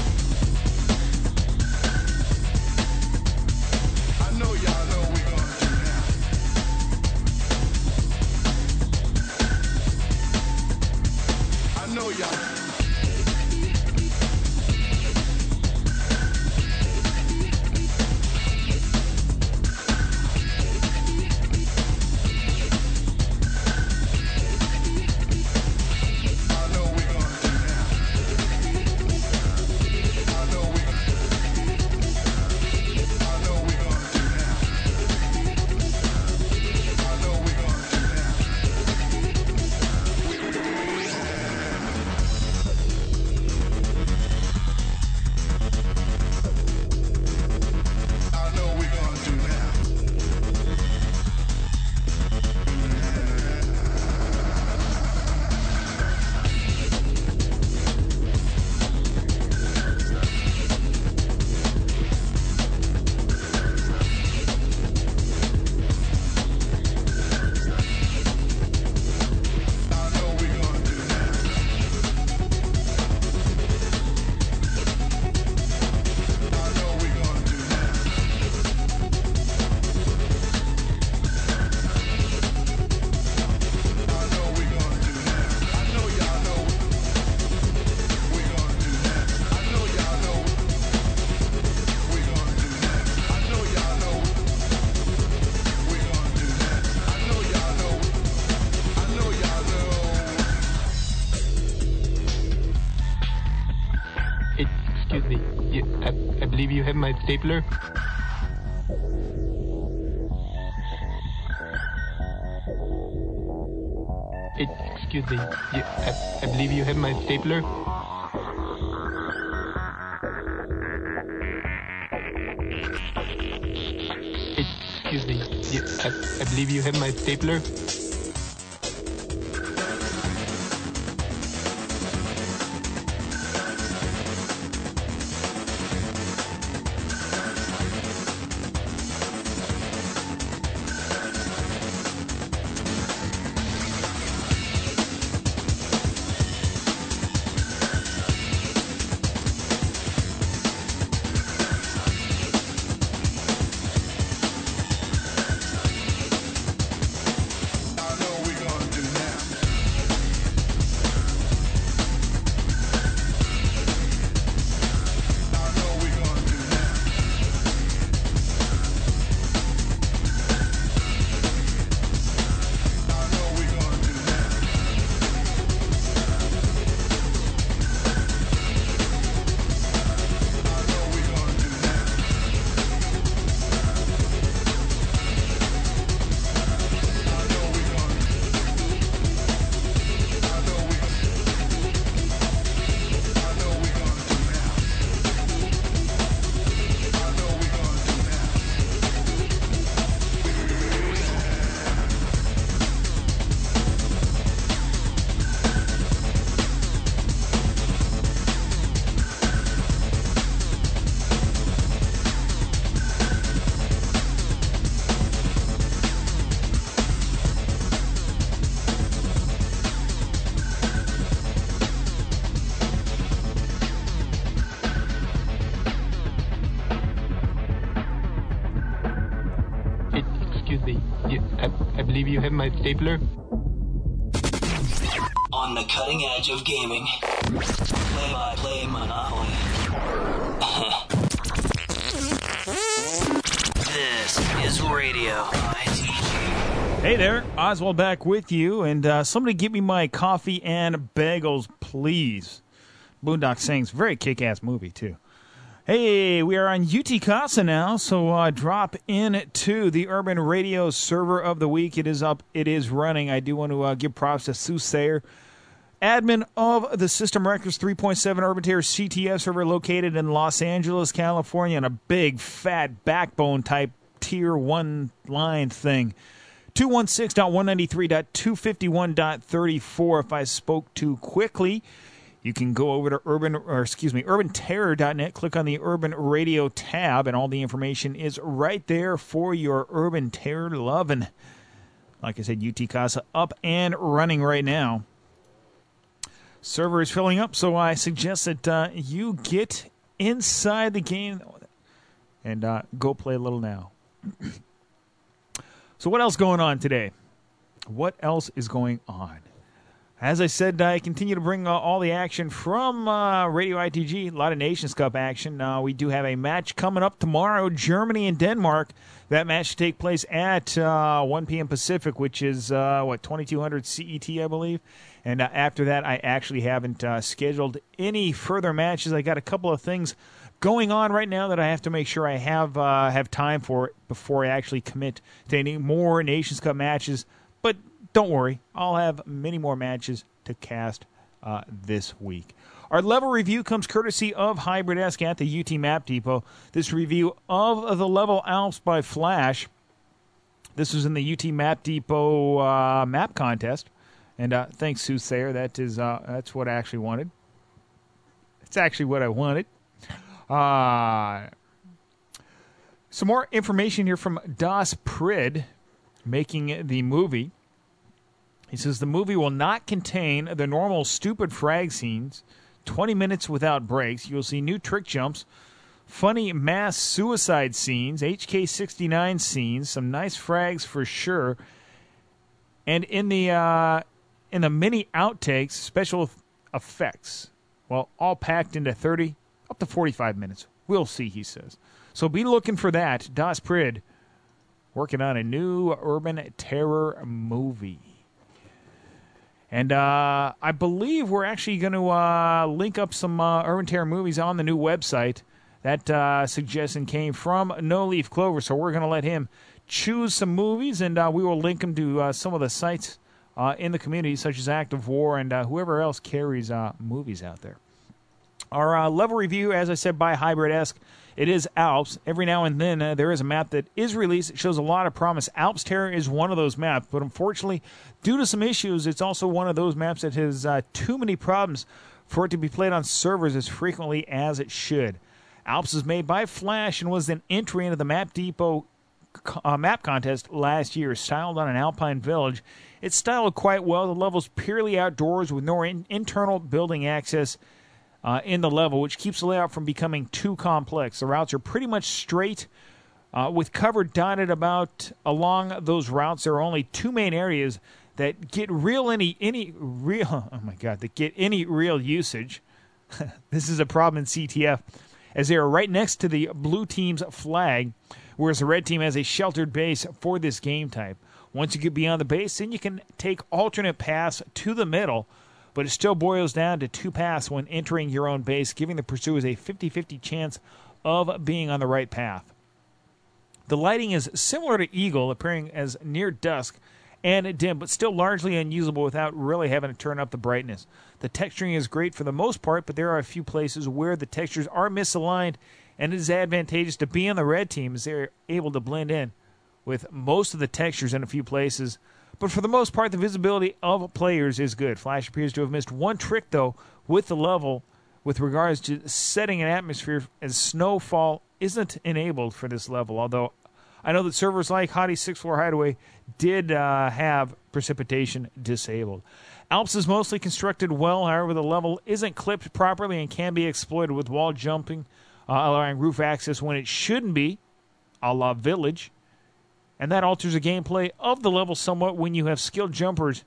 I know y'all know we're gonna do my stapler? Excuse me. I believe you have my stapler. Excuse me. I believe you have my stapler. I believe you have my stapler. On the cutting edge of gaming, play-by-play Monopoly. This is Radio ITG. Hey there, Oswald back with you, and somebody get me my coffee and bagels, please. Boondock Saints, very kick-ass movie, too. Hey, we are on UT Casa now, so drop in to the Urban Radio Server of the Week. It is up, it is running. I do want to give props to Sue Sayer, admin of the System Records 3.7 Urban Terror CTF server located in Los Angeles, California, on a big, fat, backbone-type Tier 1 line thing. 216.193.251.34. If I spoke too quickly, you can go over to urbanterror.net, click on the Urban Radio tab, and all the information is right there for your Urban Terror loving. Like I said, UT Casa up and running right now. Server is filling up, so I suggest that you get inside the game and go play a little now. So what else going on today? What else is going on? As I said, I continue to bring all the action from Radio ITG. A lot of Nations Cup action. We do have a match coming up tomorrow, Germany and Denmark. That match will take place at 1 p.m. Pacific, which is, 2200 CET, I believe. And after that, I actually haven't scheduled any further matches. I got a couple of things going on right now that I have to make sure I have time for before I actually commit to any more Nations Cup matches. But don't worry, I'll have many more matches to cast this week. Our level review comes courtesy of Hybrid-esque at the UT Map Depot. This review of the level Alps by Flash. This was in the UT Map Depot map contest. And thanks, Soothsayer. That's what I actually wanted. It's actually what I wanted. Some more information here from Das Prid, making the movie. He says the movie will not contain the normal stupid frag scenes, 20 minutes without breaks. You'll see new trick jumps, funny mass suicide scenes, HK-69 scenes, some nice frags for sure. And in the mini outtakes, special effects. Well, all packed into 30, up to 45 minutes. We'll see, he says. So be looking for that. Das Prid working on a new Urban Terror movie. And I believe we're actually going to link up some Urban Terror movies on the new website. That suggestion came from No Leaf Clover, so we're going to let him choose some movies, and we will link him to some of the sites in the community, such as Active War and whoever else carries movies out there. Our level review, as I said, by Hybrid-esque, it is Alps. Every now and then there is a map that is released. It shows a lot of promise. Alps Terror is one of those maps, but unfortunately, due to some issues, it's also one of those maps that has too many problems for it to be played on servers as frequently as it should. Alps was made by Flash and was an entry into the Map Depot map contest last year, styled on an alpine village. It's styled quite well. The level's purely outdoors with no internal building access in the level, which keeps the layout from becoming too complex. The routes are pretty much straight, with cover dotted about along those routes. There are only two main areas that get any real usage. This is a problem in CTF, as they are right next to the blue team's flag, whereas the red team has a sheltered base for this game type. Once you get beyond the base, then you can take alternate paths to the middle, but it still boils down to two paths when entering your own base, giving the pursuers a 50-50 chance of being on the right path. The lighting is similar to Eagle, appearing as near dusk and dim, but still largely unusable without really having to turn up the brightness. The texturing is great for the most part, but there are a few places where the textures are misaligned, and it is advantageous to be on the red team as they're able to blend in with most of the textures in a few places. But for the most part, the visibility of players is good. Flash appears to have missed one trick, though, with the level with regards to setting an atmosphere, as snowfall isn't enabled for this level, although I know that servers like Hottie 6th Floor Hideaway did have precipitation disabled. Alps is mostly constructed well, however, the level isn't clipped properly and can be exploited with wall jumping, allowing roof access when it shouldn't be, a la Village. And that alters the gameplay of the level somewhat when you have skilled jumpers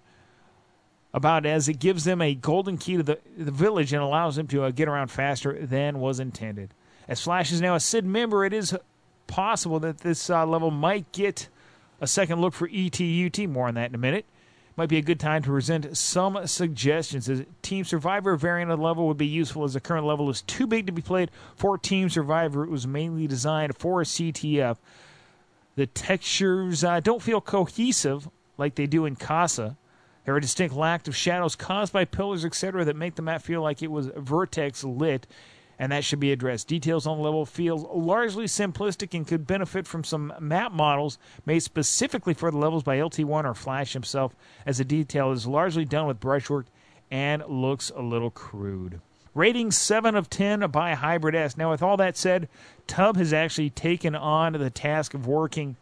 about, as it gives them a golden key to the Village and allows them to get around faster than was intended. As Flash is now a SID member, it is possible that this level might get a second look for ETUT. More on that in a minute. Might be a good time to present some suggestions. As Team Survivor variant of the level would be useful, as the current level is too big to be played for Team Survivor. It was mainly designed for CTF. The textures don't feel cohesive like they do in Casa. There are a distinct lack of shadows caused by pillars, etc., that make the map feel like it was vertex lit, and that should be addressed. Details on the level feel largely simplistic and could benefit from some map models made specifically for the levels by LT1 or Flash himself, as the detail is largely done with brushwork and looks a little crude. Rating 7 of 10 by Hybrid-esque. Now, with all that said, Tub has actually taken on the task of working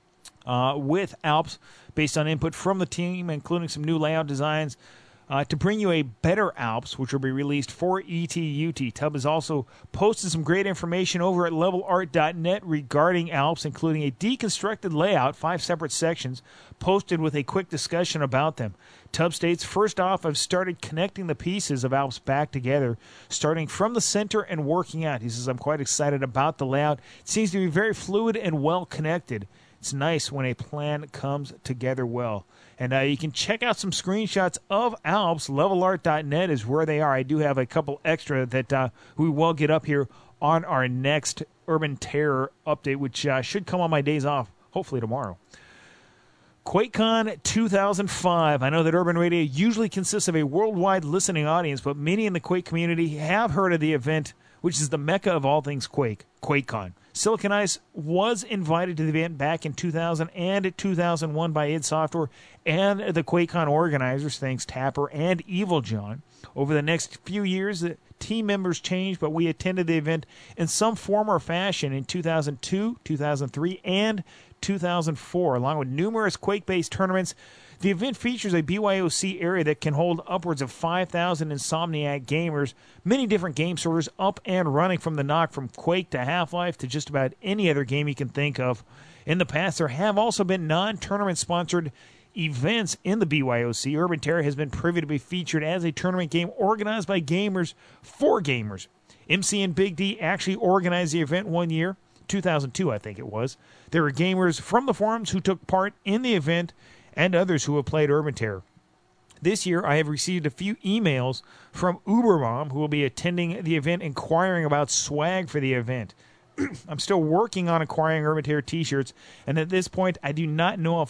with Alps based on input from the team, including some new layout designs, to bring you a better Alps, which will be released for ETUT. Tub has also posted some great information over at levelart.net regarding Alps, including a deconstructed layout, 5 separate sections, posted with a quick discussion about them. Tub states, first off, I've started connecting the pieces of Alps back together, starting from the center and working out. He says, I'm quite excited about the layout. It seems to be very fluid and well connected. It's nice when a plan comes together well. And you can check out some screenshots of Alps. Levelart.net is where they are. I do have a couple extra that we will get up here on our next Urban Terror update, which should come on my days off, hopefully tomorrow. QuakeCon 2005. I know that Urban Radio usually consists of a worldwide listening audience, but many in the Quake community have heard of the event, which is the mecca of all things Quake, QuakeCon. Silicon Ice was invited to the event back in 2000 and 2001 by id Software and the QuakeCon organizers, thanks Tapper and Evil John. Over the next few years, the team members changed, but we attended the event in some form or fashion in 2002, 2003, and 2004, along with numerous Quake-based tournaments. The event features a BYOC area that can hold upwards of 5,000 Insomniac gamers, many different game servers up and running from the knock, from Quake to Half-Life to just about any other game you can think of. In the past, there have also been non-tournament sponsored events in the BYOC. Urban Terror has been privy to be featured as a tournament game organized by gamers for gamers. MC and Big D actually organized the event one year, 2002 I think it was. There were gamers from the forums who took part in the event, and others who have played Urban Terror. This year, I have received a few emails from Ubermom, who will be attending the event, inquiring about swag for the event. I'm still working on acquiring Urban Terror t-shirts, and at this point, I do not know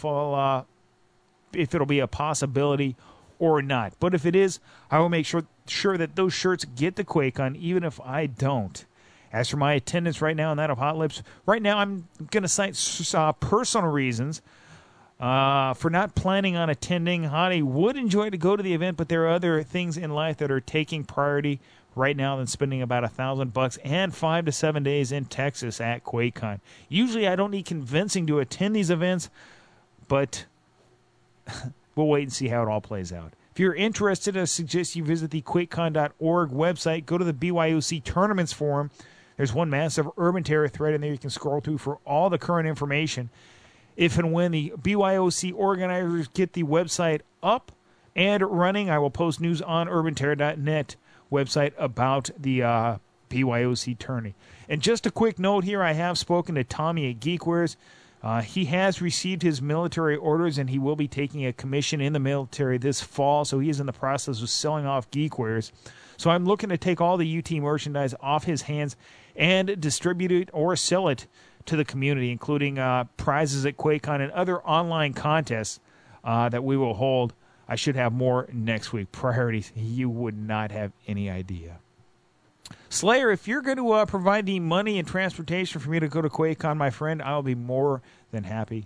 if it'll be a possibility or not. But if it is, I will make sure that those shirts get to QuakeCon, even if I don't. As for my attendance right now and that of Hot Lips, right now I'm going to cite personal reasons for not planning on attending. Hottie would enjoy to go to the event, but there are other things in life that are taking priority right now than spending about $1,000 and 5 to 7 days in Texas at QuakeCon. Usually I don't need convincing to attend these events, but we'll wait and see how it all plays out. If you're interested, I suggest you visit the QuakeCon.org website. Go to the BYOC Tournaments Forum. There's one massive Urban Terror thread in there you can scroll through for all the current information. If and when the BYOC organizers get the website up and running, I will post news on UrbanTerror.net website about the BYOC tourney. And just a quick note here, I have spoken to Tommy at Geekwares. He has received his military orders, and he will be taking a commission in the military this fall, so he is in the process of selling off Geekwares. So I'm looking to take all the UT merchandise off his hands and distribute it or sell it to the community, including prizes at QuakeCon and other online contests that we will hold. I should have more next week. Priorities, you would not have any idea. Slayer, if you're going to provide the money and transportation for me to go to QuakeCon, my friend, I'll be more than happy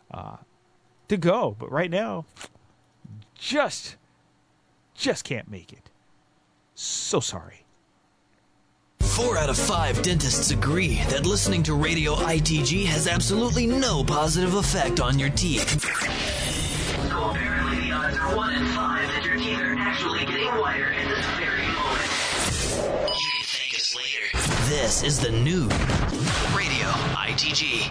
to go. But right now, just can't make it. So sorry. 4 out of 5 dentists agree that listening to Radio ITG has absolutely no positive effect on your teeth. So apparently the odds are 1 in 5 that your teeth are actually getting whiter in this very moment. You can thank us later. This is the new Radio ITG.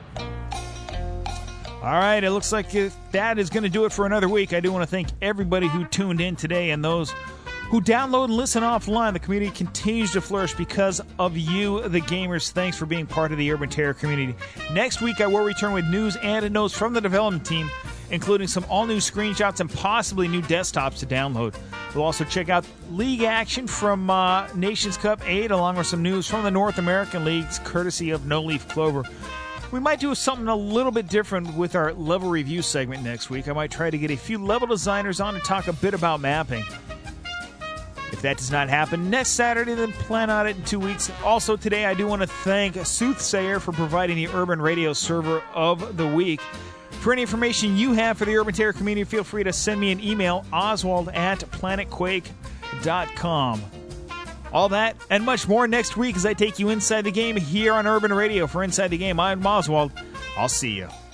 All right, it looks like that is going to do it for another week. I do want to thank everybody who tuned in today and those who download and listen offline. The community continues to flourish because of you, the gamers. Thanks for being part of the Urban Terror community. Next week, I will return with news and notes from the development team, including some all-new screenshots and possibly new desktops to download. We'll also check out league action from Nations Cup 8, along with some news from the North American Leagues, courtesy of No Leaf Clover. We might do something a little bit different with our level review segment next week. I might try to get a few level designers on to talk a bit about mapping. If that does not happen next Saturday, then plan on it in 2 weeks. Also today, I do want to thank Soothsayer for providing the Urban Radio server of the week. For any information you have for the Urban Terror community, feel free to send me an email, oswald@planetquake.com. All that and much more next week as I take you inside the game here on Urban Radio. For Inside the Game, I'm Oswald. I'll see you.